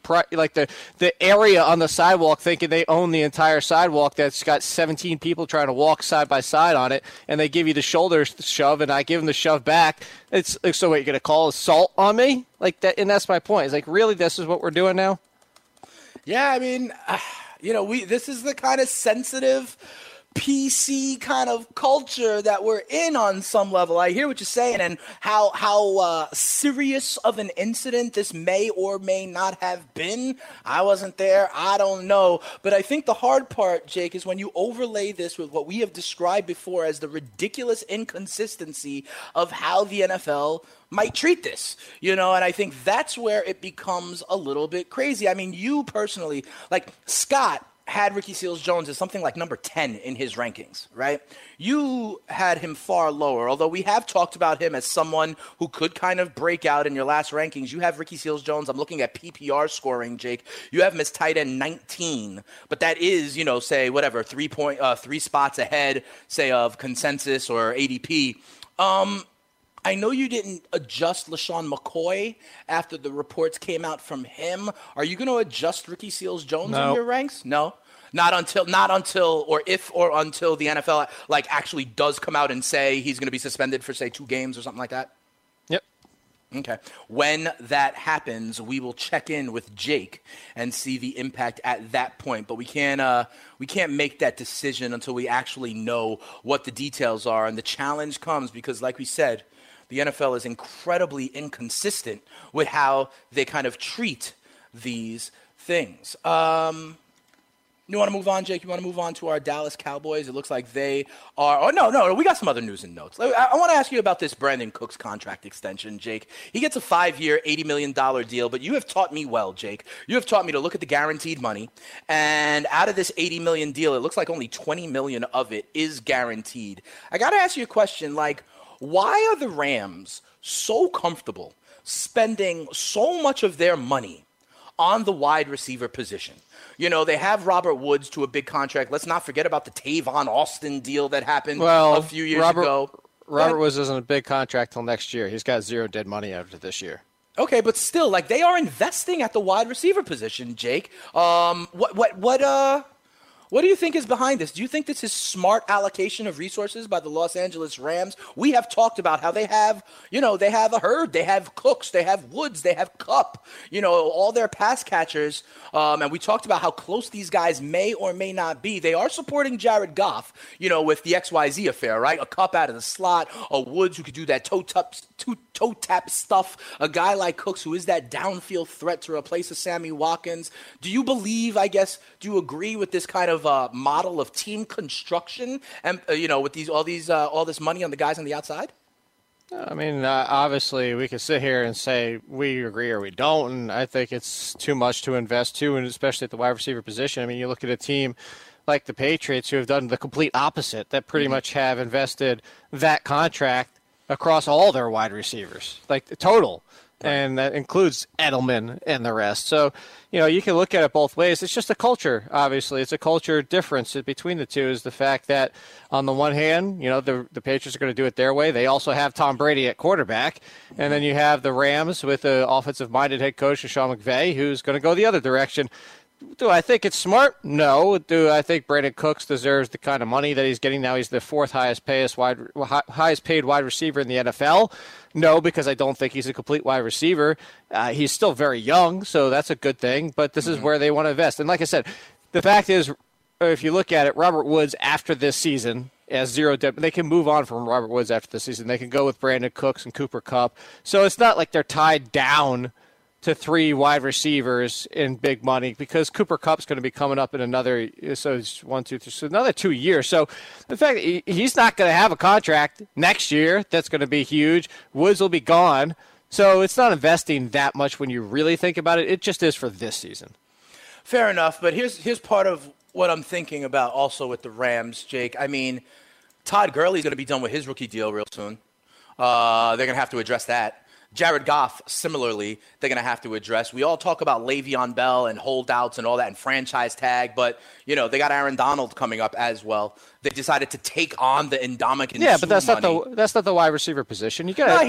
the area on the sidewalk, thinking they own the entire sidewalk that's got 17 people trying to walk side by side on it, and they give you the shoulder shove, and I give them the shove back. It's so what, you're gonna call assault on me that? And that's my point. It's really, this is what we're doing now. Yeah, I mean, this is the kind of sensitive PC kind of culture that we're in on some level. I hear what you're saying and how serious of an incident this may or may not have been. I wasn't there. I don't know. But I think the hard part, Jake, is when you overlay this with what we have described before as the ridiculous inconsistency of how the NFL might treat this, and I think that's where it becomes a little bit crazy. I mean, you personally, like Scott, had Ricky Seals-Jones as something like number 10 in his rankings, right? You had him far lower, although we have talked about him as someone who could kind of break out in your last rankings. You have Ricky Seals-Jones. I'm looking at PPR scoring, Jake. You have him as tight end 19, but that is, say, whatever, 3 spots ahead, say, of consensus or ADP. I know you didn't adjust LaShawn McCoy after the reports came out from him. Are you going to adjust Ricky Seals-Jones in your ranks? No. Not until the NFL actually does come out and say he's going to be suspended for, say, 2 games or something like that? Yep. Okay. When that happens, we will check in with Jake and see the impact at that point. But we can't make that decision until we actually know what the details are. And the challenge comes because, like we said, the NFL is incredibly inconsistent with how they kind of treat these things. You want to move on, Jake? You want to move on to our Dallas Cowboys? It looks like they are – oh, no. We got some other news and notes. I want to ask you about this Brandon Cooks contract extension, Jake. He gets a 5-year, $80 million deal, but you have taught me well, Jake. You have taught me to look at the guaranteed money, and out of this $80 million deal, it looks like only $20 million of it is guaranteed. I got to ask you a question, why are the Rams so comfortable spending so much of their money on the wide receiver position? They have Robert Woods to a big contract. Let's not forget about the Tavon Austin deal that happened a few years ago. Robert Woods isn't a big contract till next year. He's got zero dead money after this year. Okay, but still, they are investing at the wide receiver position, Jake. What do you think is behind this? Do you think this is smart allocation of resources by the Los Angeles Rams? We have talked about how they have, they have a Hurd, they have Cooks, they have Woods, they have Kupp, all their pass catchers. And we talked about how close these guys may or may not be. They are supporting Jared Goff, with the XYZ affair, right? A Kupp out of the slot, a Woods who could do that toe tap stuff, a guy like Cooks who is that downfield threat to replace a Sammy Watkins. Do you believe, do you agree with this kind of model of team construction and, with all this money on the guys on the outside? I mean, obviously, we could sit here and say we agree or we don't, and I think it's too much to invest too, and especially at the wide receiver position. I mean, you look at a team like the Patriots who have done the complete opposite, that pretty much have invested that contract across all their wide receivers, the total. And that includes Edelman and the rest. So, you can look at it both ways. It's just a culture, obviously. It's a culture difference between the two is the fact that, on the one hand, the Patriots are going to do it their way. They also have Tom Brady at quarterback. And then you have the Rams with an offensive-minded head coach, Sean McVay, who's going to go the other direction. Do I think it's smart? No. Do I think Brandon Cooks deserves the kind of money that he's getting now? He's the 4th highest paid wide receiver in the NFL. No, because I don't think he's a complete wide receiver. He's still very young, so that's a good thing. But this is where they want to invest. And like I said, the fact is, if you look at it, Robert Woods after this season as zero debt, they can move on from Robert Woods after this season. They can go with Brandon Cooks and Cooper Kupp. So it's not like they're tied down to 3 wide receivers in big money because Cooper Kupp's going to be coming up in another, so it's 1, 2, 3, so another 2 years. So the fact that he's not going to have a contract next year, that's going to be huge. Woods will be gone. So it's not investing that much when you really think about it. It just is for this season. Fair enough, but here's part of what I'm thinking about also with the Rams, Jake. I mean, Todd Gurley's going to be done with his rookie deal real soon. They're going to have to address that. Jared Goff, similarly, they're going to have to address. We all talk about Le'Veon Bell and holdouts and all that and franchise tag, but, they got Aaron Donald coming up as well. They decided to take on the Ndamukong. Yeah, but that's not the wide receiver position. You got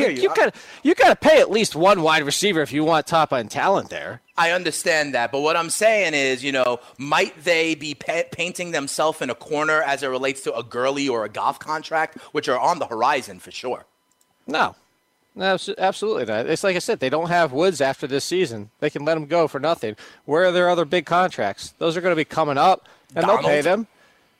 to pay at least one wide receiver if you want top-end talent there. I understand that, but what I'm saying is, might they be painting themselves in a corner as it relates to a Gurley or a Goff contract, which are on the horizon for sure? No, absolutely not. It's like I said, they don't have Woods after this season. They can let him go for nothing. Where are their other big contracts? Those are going to be coming up, and they'll pay them.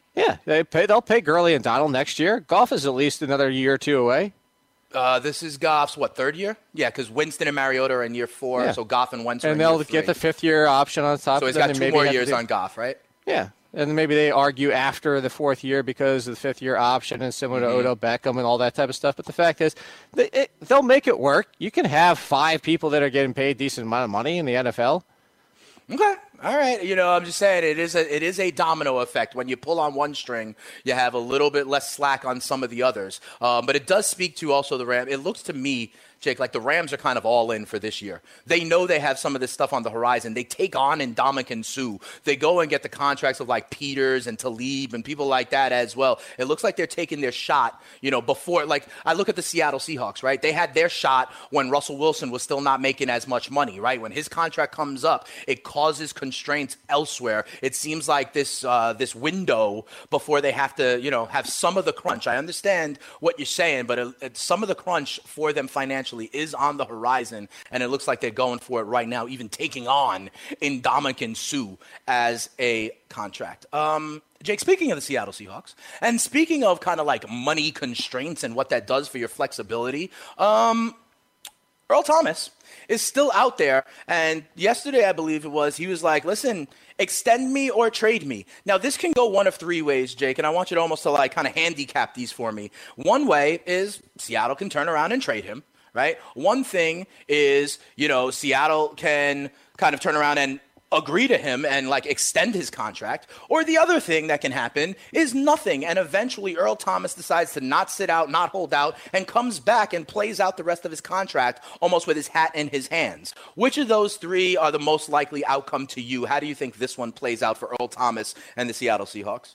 Yeah, they'll pay Gurley and Donald next year. Goff is at least another year or two away. This is Goff's, third year? Yeah, because Winston and Mariota are in year 4, so Goff and Wentz are in year 3. And they'll get the 5th-year option on top. So he's got 2 more years on Goff, right? Yeah, and maybe they argue after the 4th year because of the 5th-year option and similar to Odell Beckham and all that type of stuff. But the fact is, they'll make it work. You can have 5 people that are getting paid a decent amount of money in the NFL. Okay. All right. I'm just saying it is a domino effect. When you pull on one string, you have a little bit less slack on some of the others. But it does speak to also the Rams. It looks to me, Jake, like the Rams are kind of all in for this year. They know they have some of this stuff on the horizon. They take on Ndamukong Suh. They go and get the contracts of like Peters and Talib and people like that as well. It looks like they're taking their shot, before. Like, I look at the Seattle Seahawks, right? They had their shot when Russell Wilson was still not making as much money, right? When his contract comes up, it causes constraints elsewhere. It seems like this window before they have to, have some of the crunch. I understand what you're saying, but some of the crunch for them financially is on the horizon, and it looks like they're going for it right now, even taking on Ndamukong Suh as a contract. Jake, speaking of the Seattle Seahawks, and speaking of kind of like money constraints and what that does for your flexibility, Earl Thomas is still out there, and yesterday, I believe it was, he was like, listen, extend me or trade me. Now, this can go one of 3 ways, Jake, and I want you to almost to like kind of handicap these for me. One way is Seattle can turn around and trade him. Right? One thing is, Seattle can kind of turn around and agree to him and like extend his contract. Or the other thing that can happen is nothing. And eventually Earl Thomas decides to not sit out, not hold out, and comes back and plays out the rest of his contract almost with his hat in his hands. Which of those 3 are the most likely outcome to you? How do you think this one plays out for Earl Thomas and the Seattle Seahawks?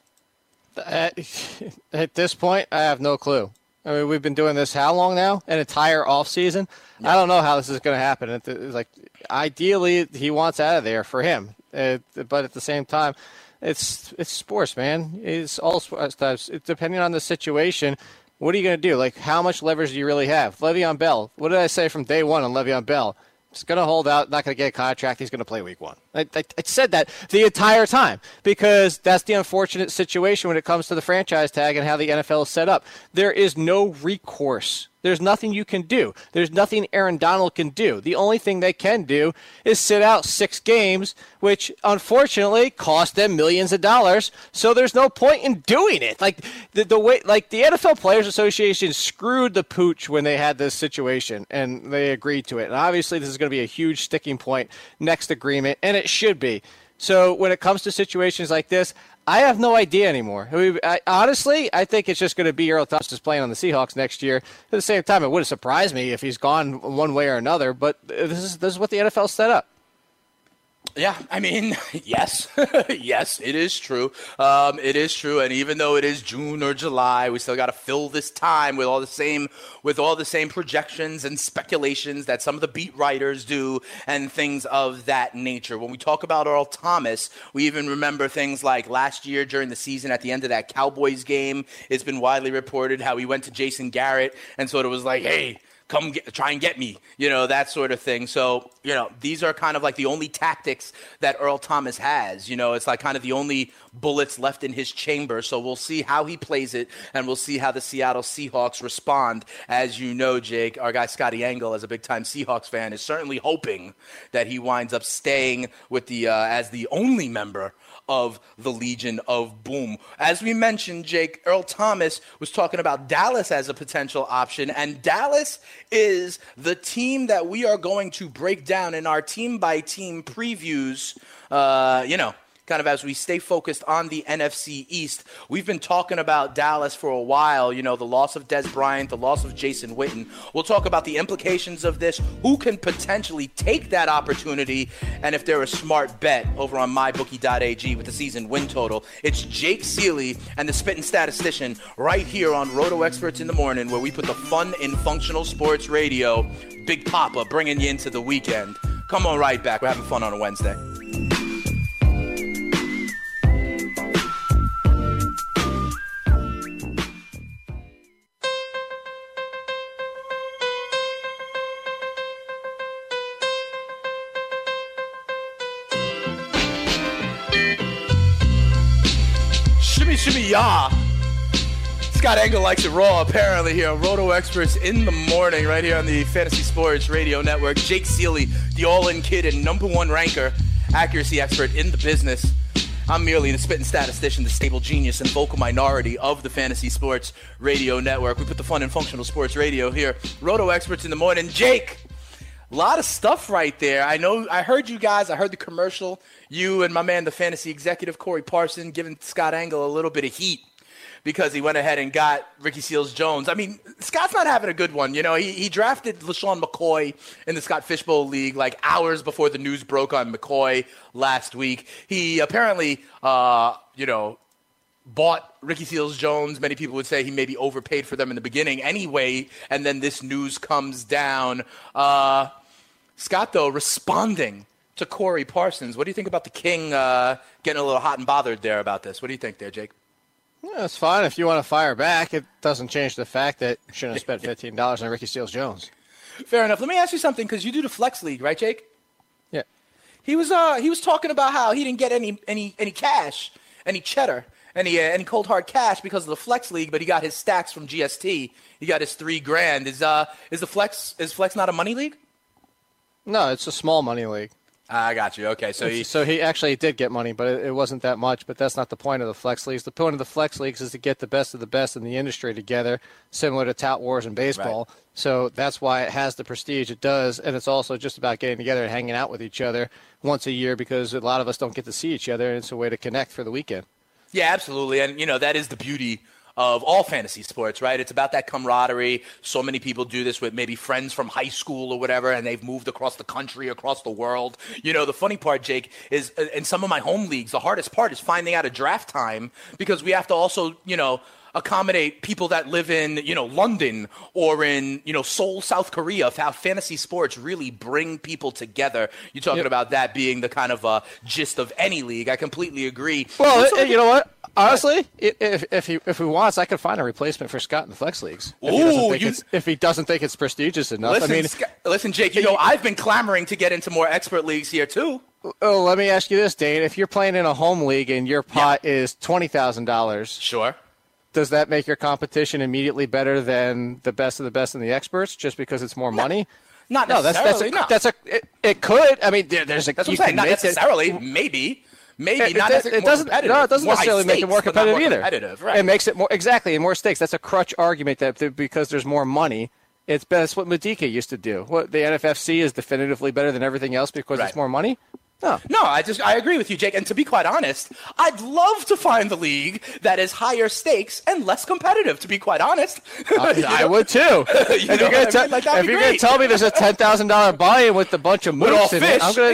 At this point, I have no clue. I mean, we've been doing this how long now? An entire offseason? Yeah. I don't know how this is going to happen. It's like, ideally, he wants out of there for him. But at the same time, it's sports, man. It's all sports types. Depending on the situation, what are you going to do? Like, how much leverage do you really have? Le'Veon Bell. What did I say from day one on Le'Veon Bell? He's going to hold out, not going to get a contract. He's going to play week 1. I said that the entire time because that's the unfortunate situation when it comes to the franchise tag and how the NFL is set up. There is no recourse. There's nothing you can do. There's nothing Aaron Donald can do. The only thing they can do is sit out 6 games, which unfortunately cost them millions of dollars. So there's no point in doing it. Like the way, like the NFL Players Association screwed the pooch when they had this situation, and they agreed to it. And obviously, this is going to be a huge sticking point next agreement, and it should be. So when it comes to situations like this, I have no idea anymore. Honestly, I think it's just going to be Earl Thomas playing on the Seahawks next year. At the same time, it wouldn't surprise me if he's gone one way or another, but this is what the NFL set up. Yeah, I mean, yes. Yes, it is true. It is true. And even though it is June or July, we still got to fill this time with all the same projections and speculations that some of the beat writers do and things of that nature. When we talk about Earl Thomas, we even remember things like last year during the season at the end of that Cowboys game. It's been widely reported how he went to Jason Garrett and sort of was like, hey, try and get me, that sort of thing. So, these are kind of like the only tactics that Earl Thomas has. It's like kind of the only bullets left in his chamber. So we'll see how he plays it, and we'll see how the Seattle Seahawks respond. As you know, Jake, our guy Scotty Engel, as a big-time Seahawks fan, is certainly hoping that he winds up staying with as the only member of the Legion of Boom. As we mentioned, Jake, Earl Thomas was talking about Dallas as a potential option, and Dallas is the team that we are going to break down in our team-by-team previews, kind of as we stay focused on the NFC East. We've been talking about Dallas for a while, the loss of Dez Bryant, the loss of Jason Witten. We'll talk about the implications of this, who can potentially take that opportunity, and if they're a smart bet over on mybookie.ag with the season win total. It's Jake Seeley and the Spittin' Statistician right here on Roto Experts in the Morning, where we put the fun in functional sports radio. Big Papa bringing you into the weekend. Come on right back. We're having fun on a Wednesday. shimmy, yah. Scott Engel likes it raw, apparently, here on Roto Experts in the morning, right here on the Fantasy Sports Radio Network. Jake Seeley, the all-in kid and number one ranker, accuracy expert in the business. I'm merely the spitting statistician, the stable genius and vocal minority of the Fantasy Sports Radio Network. We put the fun in functional sports radio here. Roto Experts in the morning. Jake, a lot of stuff right there. I heard you guys. I heard the commercial. You and my man, the fantasy executive, Corey Parson, giving Scott Engel a little bit of heat because he went ahead and got Ricky Seals-Jones. I mean, Scott's not having a good one. You know, he drafted LaShawn McCoy in the Scott Fishbowl League like hours before the news broke on McCoy last week. He apparently, bought Ricky Seals-Jones. Many people would say he maybe overpaid for them in the beginning anyway, and then this news comes down. Scott, though, responding to Corey Parsons. What do you think about the King getting a little hot and bothered there about this? What do you think there, Jake? Yeah, it's fine. If you want to fire back, it doesn't change the fact that you shouldn't have spent $15 on Ricky Seals-Jones. Fair enough. Let me ask you something, because you do the Flex League, right, Jake? Yeah. He was talking about how he didn't get any cash, any cheddar, any cold hard cash because of the Flex League, but he got his stacks from GST. He got his $3,000. Is Flex not a money league? No, it's a small money league. I got you. Okay, so he actually did get money, but it wasn't that much. But that's not the point of the Flex Leagues. The point of the Flex Leagues is to get the best of the best in the industry together, similar to Tout Wars and baseball. Right. So that's why it has the prestige it does, and it's also just about getting together and hanging out with each other once a year because a lot of us don't get to see each other, and it's a way to connect for the weekend. Yeah, absolutely, and that is the beauty of all fantasy sports, right? It's about that camaraderie. So many people do this with maybe friends from high school or whatever, and they've moved across the country, across the world. The funny part, Jake, is in some of my home leagues, the hardest part is finding out a draft time because we have to also, accommodate people that live in, London or in, Seoul, South Korea, how fantasy sports really bring people together. You're talking about that being the kind of gist of any league. I completely agree. Well, you know what? Honestly, if he wants, I could find a replacement for Scott in the Flex Leagues. If he doesn't think it's prestigious enough. Listen, Jake, I've been clamoring to get into more expert leagues here, too. Oh, let me ask you this, Dane. If you're playing in a home league and your pot is $20,000. Sure. Does that make your competition immediately better than the best of the best and the experts just because it's more money? Not necessarily. It could. I mean, there's a. That's what I'm saying. Not necessarily. Maybe. It doesn't necessarily make it more competitive either. Right. It makes it more and more stakes. That's a crutch argument that because there's more money, that's what Medica used to do. What the NFFC is definitively better than everything else because it's more money. No, I agree with you, Jake. And to be quite honest, I'd love to find the league that is higher stakes and less competitive, to be quite honest. I would too. If you're going to tell me there's a $10,000 buy-in with a bunch of moves in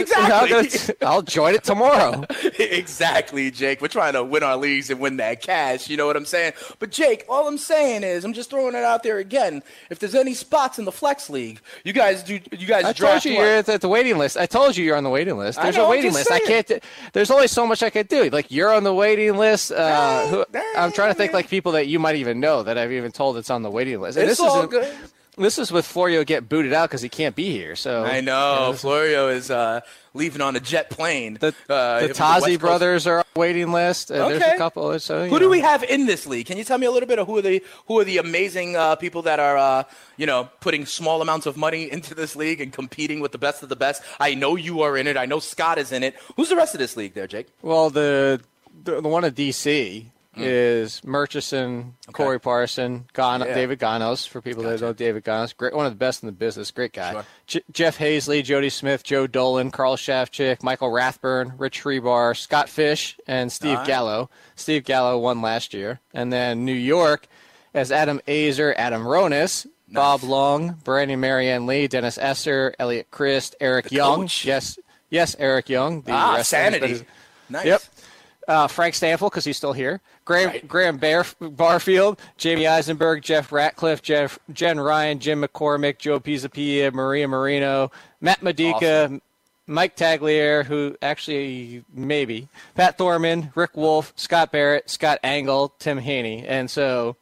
it, I'll join it tomorrow. Exactly, Jake. We're trying to win our leagues and win that cash. You know what I'm saying? But, Jake, all I'm saying is I'm just throwing it out there again. If there's any spots in the Flex League, you guys I told you you're at the waiting list. I told you you're on the waiting list. There's a waiting list. I can't. There's only so much I can do. Like you're on the waiting list. I'm trying to think like people that you might even know that I've even told it's on the waiting list. And it's all good. This is with Florio get booted out because he can't be here. So I know Florio is leaving on a jet plane. The Tazi brothers are on the waiting list. There's a couple. So who do we have in this league? Can you tell me a little bit of who are the amazing people that are putting small amounts of money into this league and competing with the best of the best? I know you are in it. I know Scott is in it. Who's the rest of this league there, Jake? Well, the one at DC. Is Murchison, Corey Parson, David Ganos, for people that know David Ganos. Great, one of the best in the business. Great guy. Sure. Jeff Hazley, Jody Smith, Joe Dolan, Carl Shafchick, Michael Rathburn, Rich Hribar, Scott Fish, and Steve Gallo. Steve Gallo won last year. And then New York as Adam Azer, Adam Ronis, Bob Long, Brandon Marianne Lee, Dennis Esser, Elliot Christ, Eric Young. Coach. Yes, Eric Young. Sanity. Nice. Yep. Frank Stanfield, because he's still here. Graham Barfield, Jamie Eisenberg, Jeff Ratcliffe, Jen Ryan, Jim McCormick, Joe Pizzapia, Maria Marino, Matt Medica, awesome. Mike Tagliere, who actually maybe, Pat Thorman, Rick Wolf, Scott Barrett, Scott Angle, Tim Haney. And so,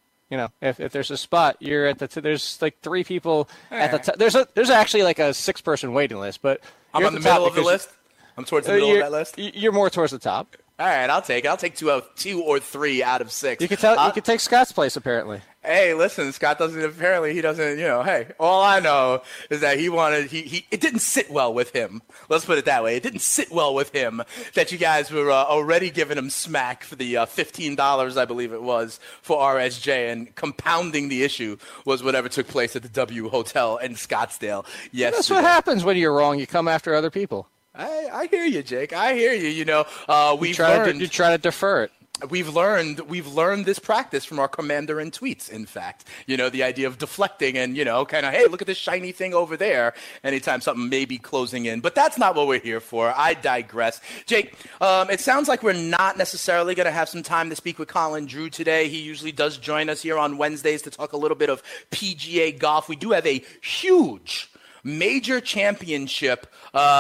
if there's a spot, you're at there's like three people at the top. There's actually like a 6-person waiting list, but I'm on the middle of the list. I'm towards the middle of that list. You're more towards the top. All right, I'll take it. I'll take 2 or 3 out of 6. You could take Scott's place, apparently. Hey, listen, Scott doesn't. Apparently, he doesn't. Hey, all I know is that he wanted. It didn't sit well with him. Let's put it that way. It didn't sit well with him that you guys were already giving him smack for the $15, I believe it was, for RSJ, and compounding the issue was whatever took place at the W Hotel in Scottsdale. Yes, that's what happens when you're wrong. You come after other people. I hear you, Jake. I hear you. You try to defer it. We've learned this practice from our commander in tweets, in fact. The idea of deflecting and, kind of, hey, look at this shiny thing over there anytime something may be closing in. But that's not what we're here for. I digress. Jake, it sounds like we're not necessarily going to have some time to speak with Colin Drew today. He usually does join us here on Wednesdays to talk a little bit of PGA golf. We do have a huge major championship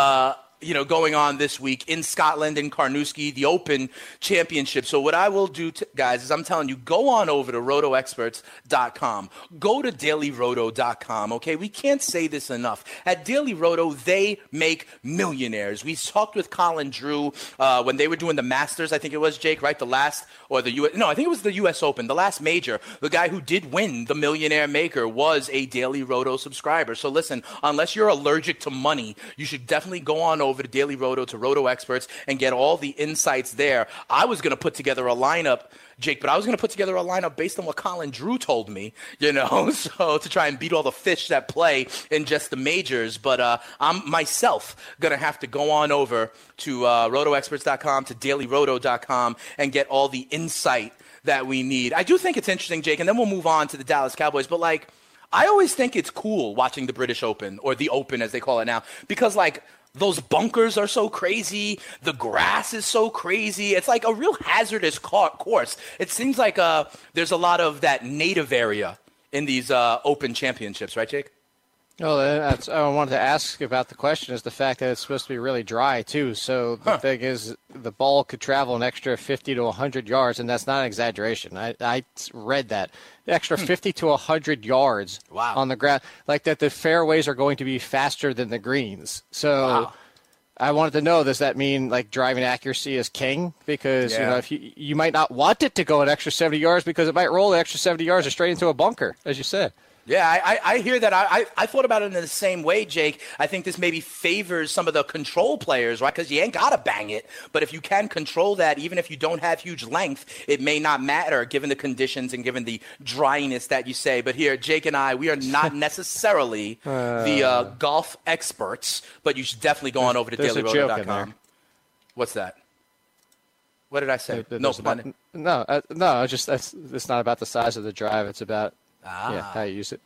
going on this week in Scotland, in Carnoustie, the Open Championship. So what I will do, guys, is I'm telling you, go on over to RotoExperts.com. Go to DailyRoto.com, okay? We can't say this enough. At Daily Roto, they make millionaires. We talked with Colin Drew when they were doing the Masters, I think it was, Jake, right? I think it was the U.S. Open, the last major. The guy who did win the Millionaire Maker was a Daily Roto subscriber. So listen, unless you're allergic to money, you should definitely go on over to Daily Roto, to Roto Experts, and get all the insights there. I was going to put together a lineup, Jake, but I was going to put together a lineup based on what Colin Drew told me, so to try and beat all the fish that play in just the majors. But I'm myself going to have to go on over to RotoExperts.com, to DailyRoto.com, and get all the insight that we need. I do think it's interesting, Jake, and then we'll move on to the Dallas Cowboys. But, I always think it's cool watching the British Open, or the Open as they call it now, because, those bunkers are so crazy. The grass is so crazy. It's like a real hazardous course. It seems like there's a lot of that native area in these Open championships, right, Jake? Well, I wanted to ask about the question is the fact that it's supposed to be really dry, too. So the thing is the ball could travel an extra 50 to 100 yards, and that's not an exaggeration. I read that. The extra 50 to 100 yards on the ground. Like that the fairways are going to be faster than the greens. So I wanted to know, does that mean driving accuracy is king? Because, if you might not want it to go an extra 70 yards because it might roll an extra 70 yards or straight into a bunker, as you said. Yeah, I hear that. I thought about it in the same way, Jake. I think this maybe favors some of the control players, right? Because you ain't got to bang it. But if you can control that, even if you don't have huge length, it may not matter given the conditions and given the dryness that you say. But here, Jake and I, we are not necessarily the golf experts, but you should definitely go on over to DailyRoto.com. What's that? What did I say? It's not about the size of the drive. It's about how you use it.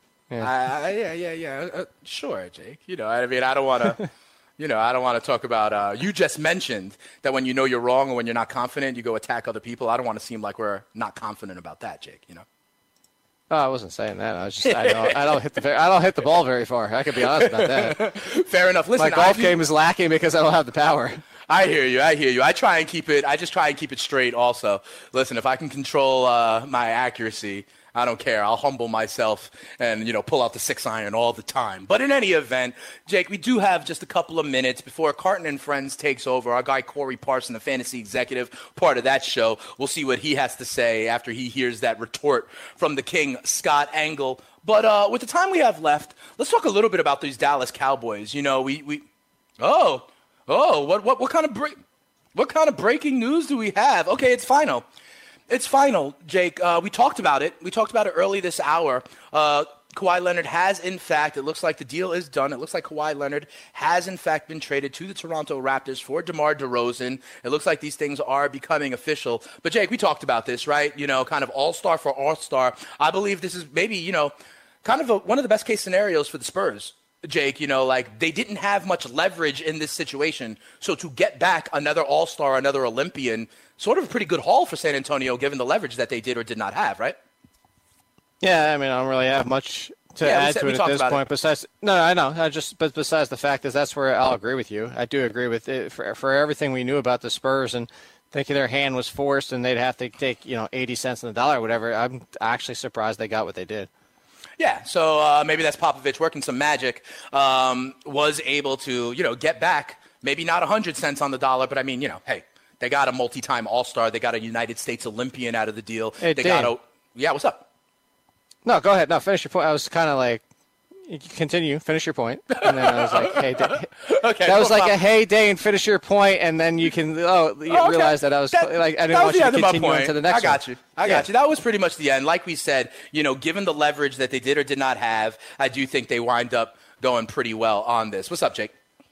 Sure, Jake. I don't want to. I don't want to talk about. You just mentioned that when you know you're wrong or when you're not confident, you go attack other people. I don't want to seem like we're not confident about that, Jake. Oh, I wasn't saying that. I was just I don't hit the ball very far. I could be honest about that. Fair enough. Listen, my golf game is lacking because I don't have the power. I hear you. I just try and keep it straight. Also, listen, if I can control my accuracy, I don't care. I'll humble myself and, pull out the 6-iron all the time. But in any event, Jake, we do have just a couple of minutes before Carton and Friends takes over. Our guy Corey Parson, the fantasy executive, part of that show. We'll see what he has to say after he hears that retort from the king, Scott Engel. But with the time we have left, let's talk a little bit about these Dallas Cowboys. What kind of breaking news do we have? Okay, it's final. It's final, Jake. We talked about it. We talked about it early this hour. Kawhi Leonard has, in fact, it looks like the deal is done. It looks like Kawhi Leonard has, in fact, been traded to the Toronto Raptors for DeMar DeRozan. It looks like these things are becoming official. But, Jake, we talked about this, right? Kind of all-star for all-star. I believe this is maybe, kind of one of the best-case scenarios for the Spurs. Jake, they didn't have much leverage in this situation. So to get back another all-star, another Olympian, sort of a pretty good haul for San Antonio given the leverage that they did or did not have, right? Yeah, I don't really have much to add to it at this point. Besides, no, I know. But besides the fact is that's where I'll agree with you. I do agree with it for everything we knew about the Spurs and thinking their hand was forced and they'd have to take 80 cents on the dollar or whatever. I'm actually surprised they got what they did. Yeah, so maybe that's Popovich working some magic, was able to, get back maybe not 100 cents on the dollar, but hey, They got a multi-time All-Star. They got a United States Olympian out of the deal. Hey, Yeah, what's up? No, go ahead. No, finish your point. I was kind of like, you can continue, finish your point. And then I was like, hey, okay, that was like a hey, Dane, finish your point, and then you can, realize that I was like, I didn't want you to continue on to the next one. I got you. That was pretty much the end. Like we said, given the leverage that they did or did not have, I do think they wind up going pretty well on this. What's up, Jake?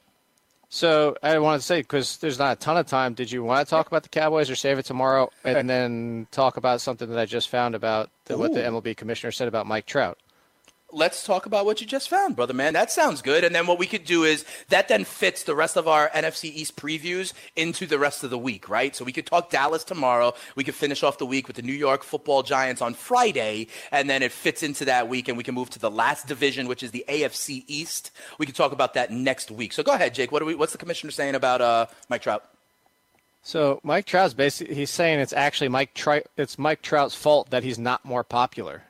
So I wanted to say, because there's not a ton of time, did you want to talk about the Cowboys or save it tomorrow and then talk about something that I just found about what the MLB commissioner said about Mike Trout? Let's talk about what you just found, brother man. That sounds good. And then what we could do is that then fits the rest of our NFC East previews into the rest of the week, right? So we could talk Dallas tomorrow. We could finish off the week with the New York Football Giants on Friday, and then it fits into that week, and we can move to the last division, which is the AFC East. We can talk about that next week. So go ahead, Jake. What's the commissioner saying about Mike Trout? So Mike Trout's he's saying it's actually Mike Trout's fault that he's not more popular.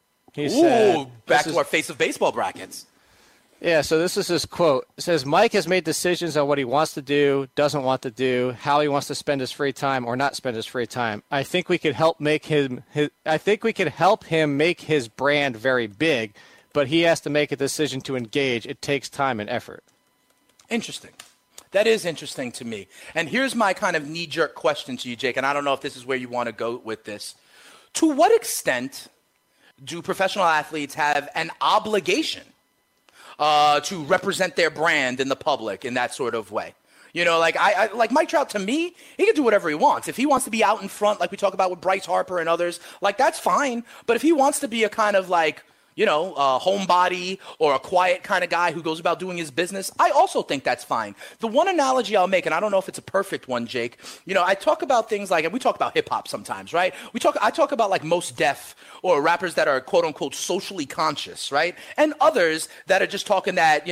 Back to our face of baseball brackets. Yeah, so this is his quote. It says, Mike has made decisions on what he wants to do, doesn't want to do, how he wants to spend his free time or not spend his free time. I think we could help make him make his brand very big, but he has to make a decision to engage. It takes time and effort. Interesting. That is interesting to me. And here's my kind of knee-jerk question to you, Jake, and I don't know if this is where you want to go with this. To what extent do professional athletes have an obligation to represent their brand in the public in that sort of way? Like Mike Trout, to me, he can do whatever he wants. If he wants to be out in front, like we talk about with Bryce Harper and others, like that's fine. But if he wants to be a kind of like, a homebody or a quiet kind of guy who goes about doing his business, I also think that's fine. The one analogy I'll make, and I don't know if it's a perfect one, Jake, I talk about things like, and we talk about hip hop sometimes, right? I talk about like Mos Def or rappers that are quote unquote socially conscious, right? And others that are just talking that,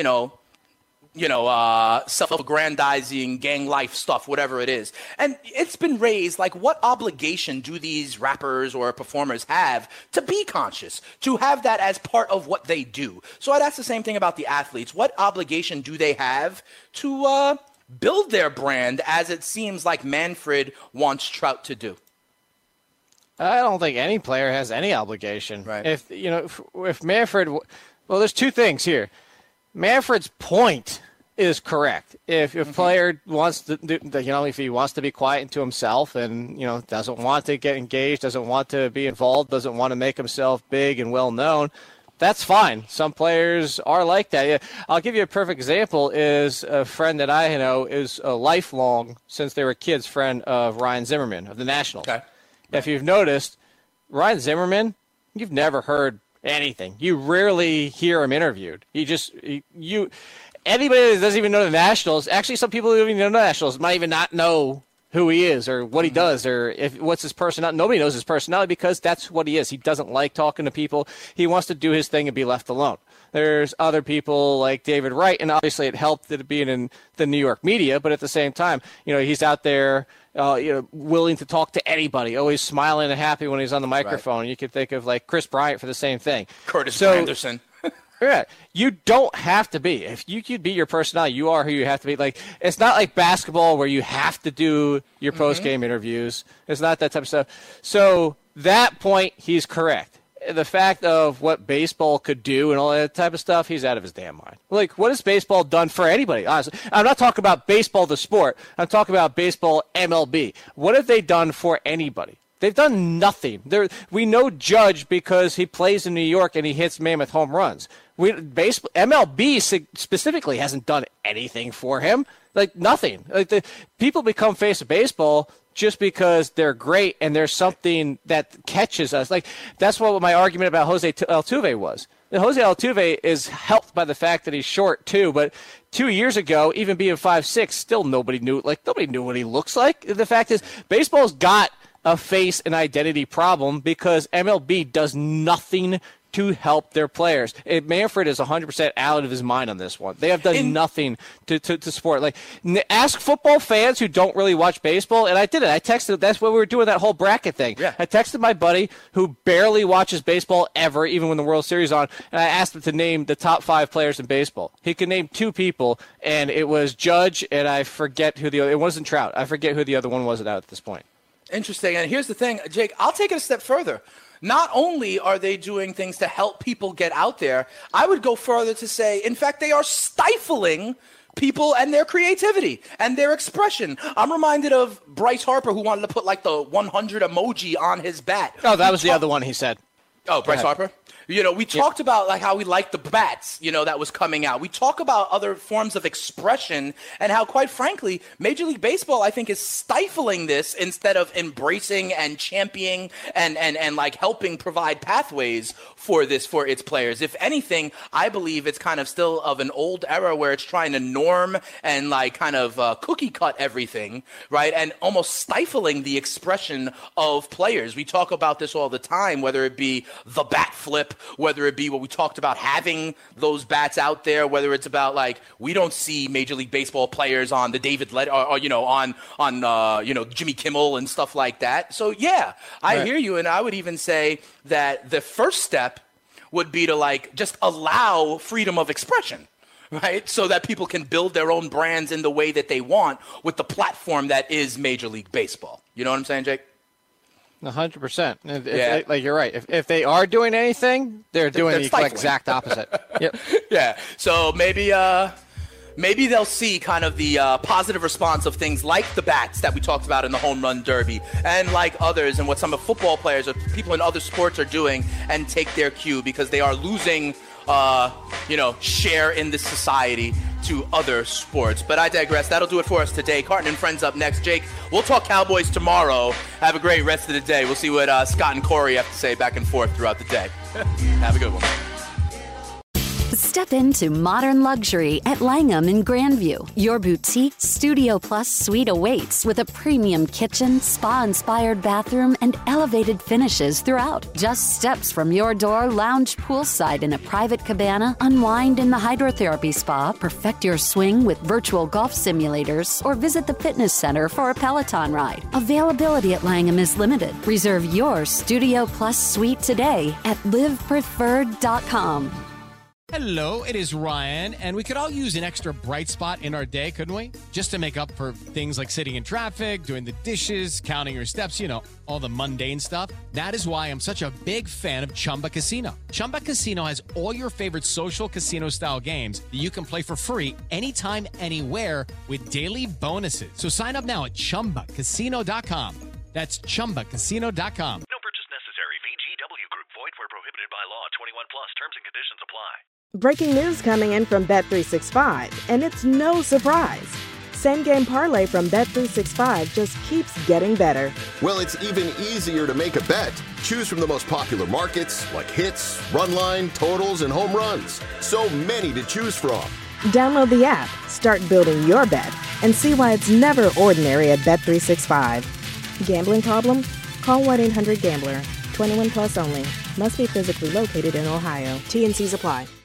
self-aggrandizing, gang life stuff, whatever it is. And it's been raised, like, what obligation do these rappers or performers have to be conscious, to have that as part of what they do? So I'd ask the same thing about the athletes. What obligation do they have to build their brand, as it seems like Manfred wants Trout to do? I don't think any player has any obligation. Right. If Manfred, well, there's two things here. Manfred's point is correct. If a player wants to, if he wants to be quiet into himself and, doesn't want to get engaged, doesn't want to be involved, doesn't want to make himself big and well known, that's fine. Some players are like that. Yeah. I'll give you a perfect example is a friend that I know is a lifelong, since they were kids, friend of Ryan Zimmerman of the Nationals. Okay. If you've noticed, Ryan Zimmerman, you've never heard anything. You rarely hear him interviewed. Anybody that doesn't even know the Nationals, actually some people who don't even know the Nationals might even not know who he is or what he does or what's his personality. Nobody knows his personality because that's what he is. He doesn't like talking to people. He wants to do his thing and be left alone. There's other people like David Wright, and obviously it helped that being in the New York media, but at the same time, he's out there willing to talk to anybody, always smiling and happy when he's on the microphone. Right. You could think of like Chris Bryant for the same thing. Curtis Anderson. Yeah, you don't have to be. If you could be your personality, you are who you have to be. Like, it's not like basketball where you have to do your post-game interviews. It's not that type of stuff. So that point, he's correct. The fact of what baseball could do and all that type of stuff, he's out of his damn mind. Like, what has baseball done for anybody? Honestly, I'm not talking about baseball, the sport. I'm talking about baseball, MLB. What have they done for anybody? They've done nothing. We know Judge because he plays in New York and he hits mammoth home runs. MLB specifically hasn't done anything for him. Like, nothing. Like, people become face of baseball just because they're great and there's something that catches us. Like, that's what my argument about Jose Altuve was. And Jose Altuve is helped by the fact that he's short too, but 2 years ago, even being 5'6", still nobody knew what he looks like. The fact is, baseball's got a face and identity problem because MLB does nothing to help their players. Manfred is 100% out of his mind on this one. They have done nothing to support. Like, ask football fans who don't really watch baseball, and I did it. I texted. That's what we were doing, that whole bracket thing. Yeah. I texted my buddy who barely watches baseball ever, even when the World Series is on, and I asked him to name the top 5 players in baseball. He could name 2 people, and it was Judge, and I forget who the other. It wasn't Trout. I forget who the other one was at this point. Interesting. And here's the thing, Jake, I'll take it a step further. Not only are they doing things to help people get out there, I would go further to say, in fact, they are stifling people and their creativity and their expression. I'm reminded of Bryce Harper, who wanted to put like the 100 emoji on his bat. Oh, that was the other one he said. Oh, Bryce Harper? We talked about like how we liked the bats, that was coming out. We talk about other forms of expression and how, quite frankly, Major League Baseball, I think, is stifling this instead of embracing and championing and like helping provide pathways for this for its players. If anything, I believe it's kind of still of an old era where it's trying to norm and like kind of cookie cut everything, right? And almost stifling the expression of players. We talk about this all the time, whether it be the bat flip, whether it be what we talked about, having those bats out there, whether it's about like we don't see Major League Baseball players on the David on Jimmy Kimmel and stuff like that. So yeah, I hear you, and I would even say that the first step would be to like just allow freedom of expression. Right? So that people can build their own brands in the way that they want with the platform that is Major League Baseball. You know what I'm saying, Jake? 100%. Like you're right. If they are doing anything, they're doing the exact opposite. Yep. Yeah. So maybe they'll see kind of the positive response of things like the bats that we talked about in the home run derby, and like others, and what some of football players or people in other sports are doing, and take their cue, because they are losing share in this society to other sports. But I digress. That'll do it for us today. Carton and Friends up next. Jake, we'll talk Cowboys tomorrow. Have a great rest of the day. We'll see what Scott and Corey have to say back and forth throughout the day. Have a good one. Step into modern luxury at Langham in Grandview. Your boutique Studio Plus suite awaits with a premium kitchen, spa-inspired bathroom, and elevated finishes throughout. Just steps from your door, lounge poolside in a private cabana, unwind in the hydrotherapy spa, perfect your swing with virtual golf simulators, or visit the fitness center for a Peloton ride. Availability at Langham is limited. Reserve your Studio Plus suite today at livepreferred.com. Hello, it is Ryan, and we could all use an extra bright spot in our day, couldn't we? Just to make up for things like sitting in traffic, doing the dishes, counting your steps, all the mundane stuff. That is why I'm such a big fan of Chumba Casino. Chumba Casino has all your favorite social casino-style games that you can play for free anytime, anywhere with daily bonuses. So sign up now at ChumbaCasino.com. That's ChumbaCasino.com. No purchase necessary. VGW Group. Void where prohibited by law. 21 plus. Terms and conditions apply. Breaking news coming in from Bet365, and it's no surprise. Same game parlay from Bet365 just keeps getting better. Well, it's even easier to make a bet. Choose from the most popular markets like hits, run line, totals, and home runs. So many to choose from. Download the app, start building your bet, and see why it's never ordinary at Bet365. Gambling problem? Call 1-800-GAMBLER. 21 plus only. Must be physically located in Ohio. T&Cs apply.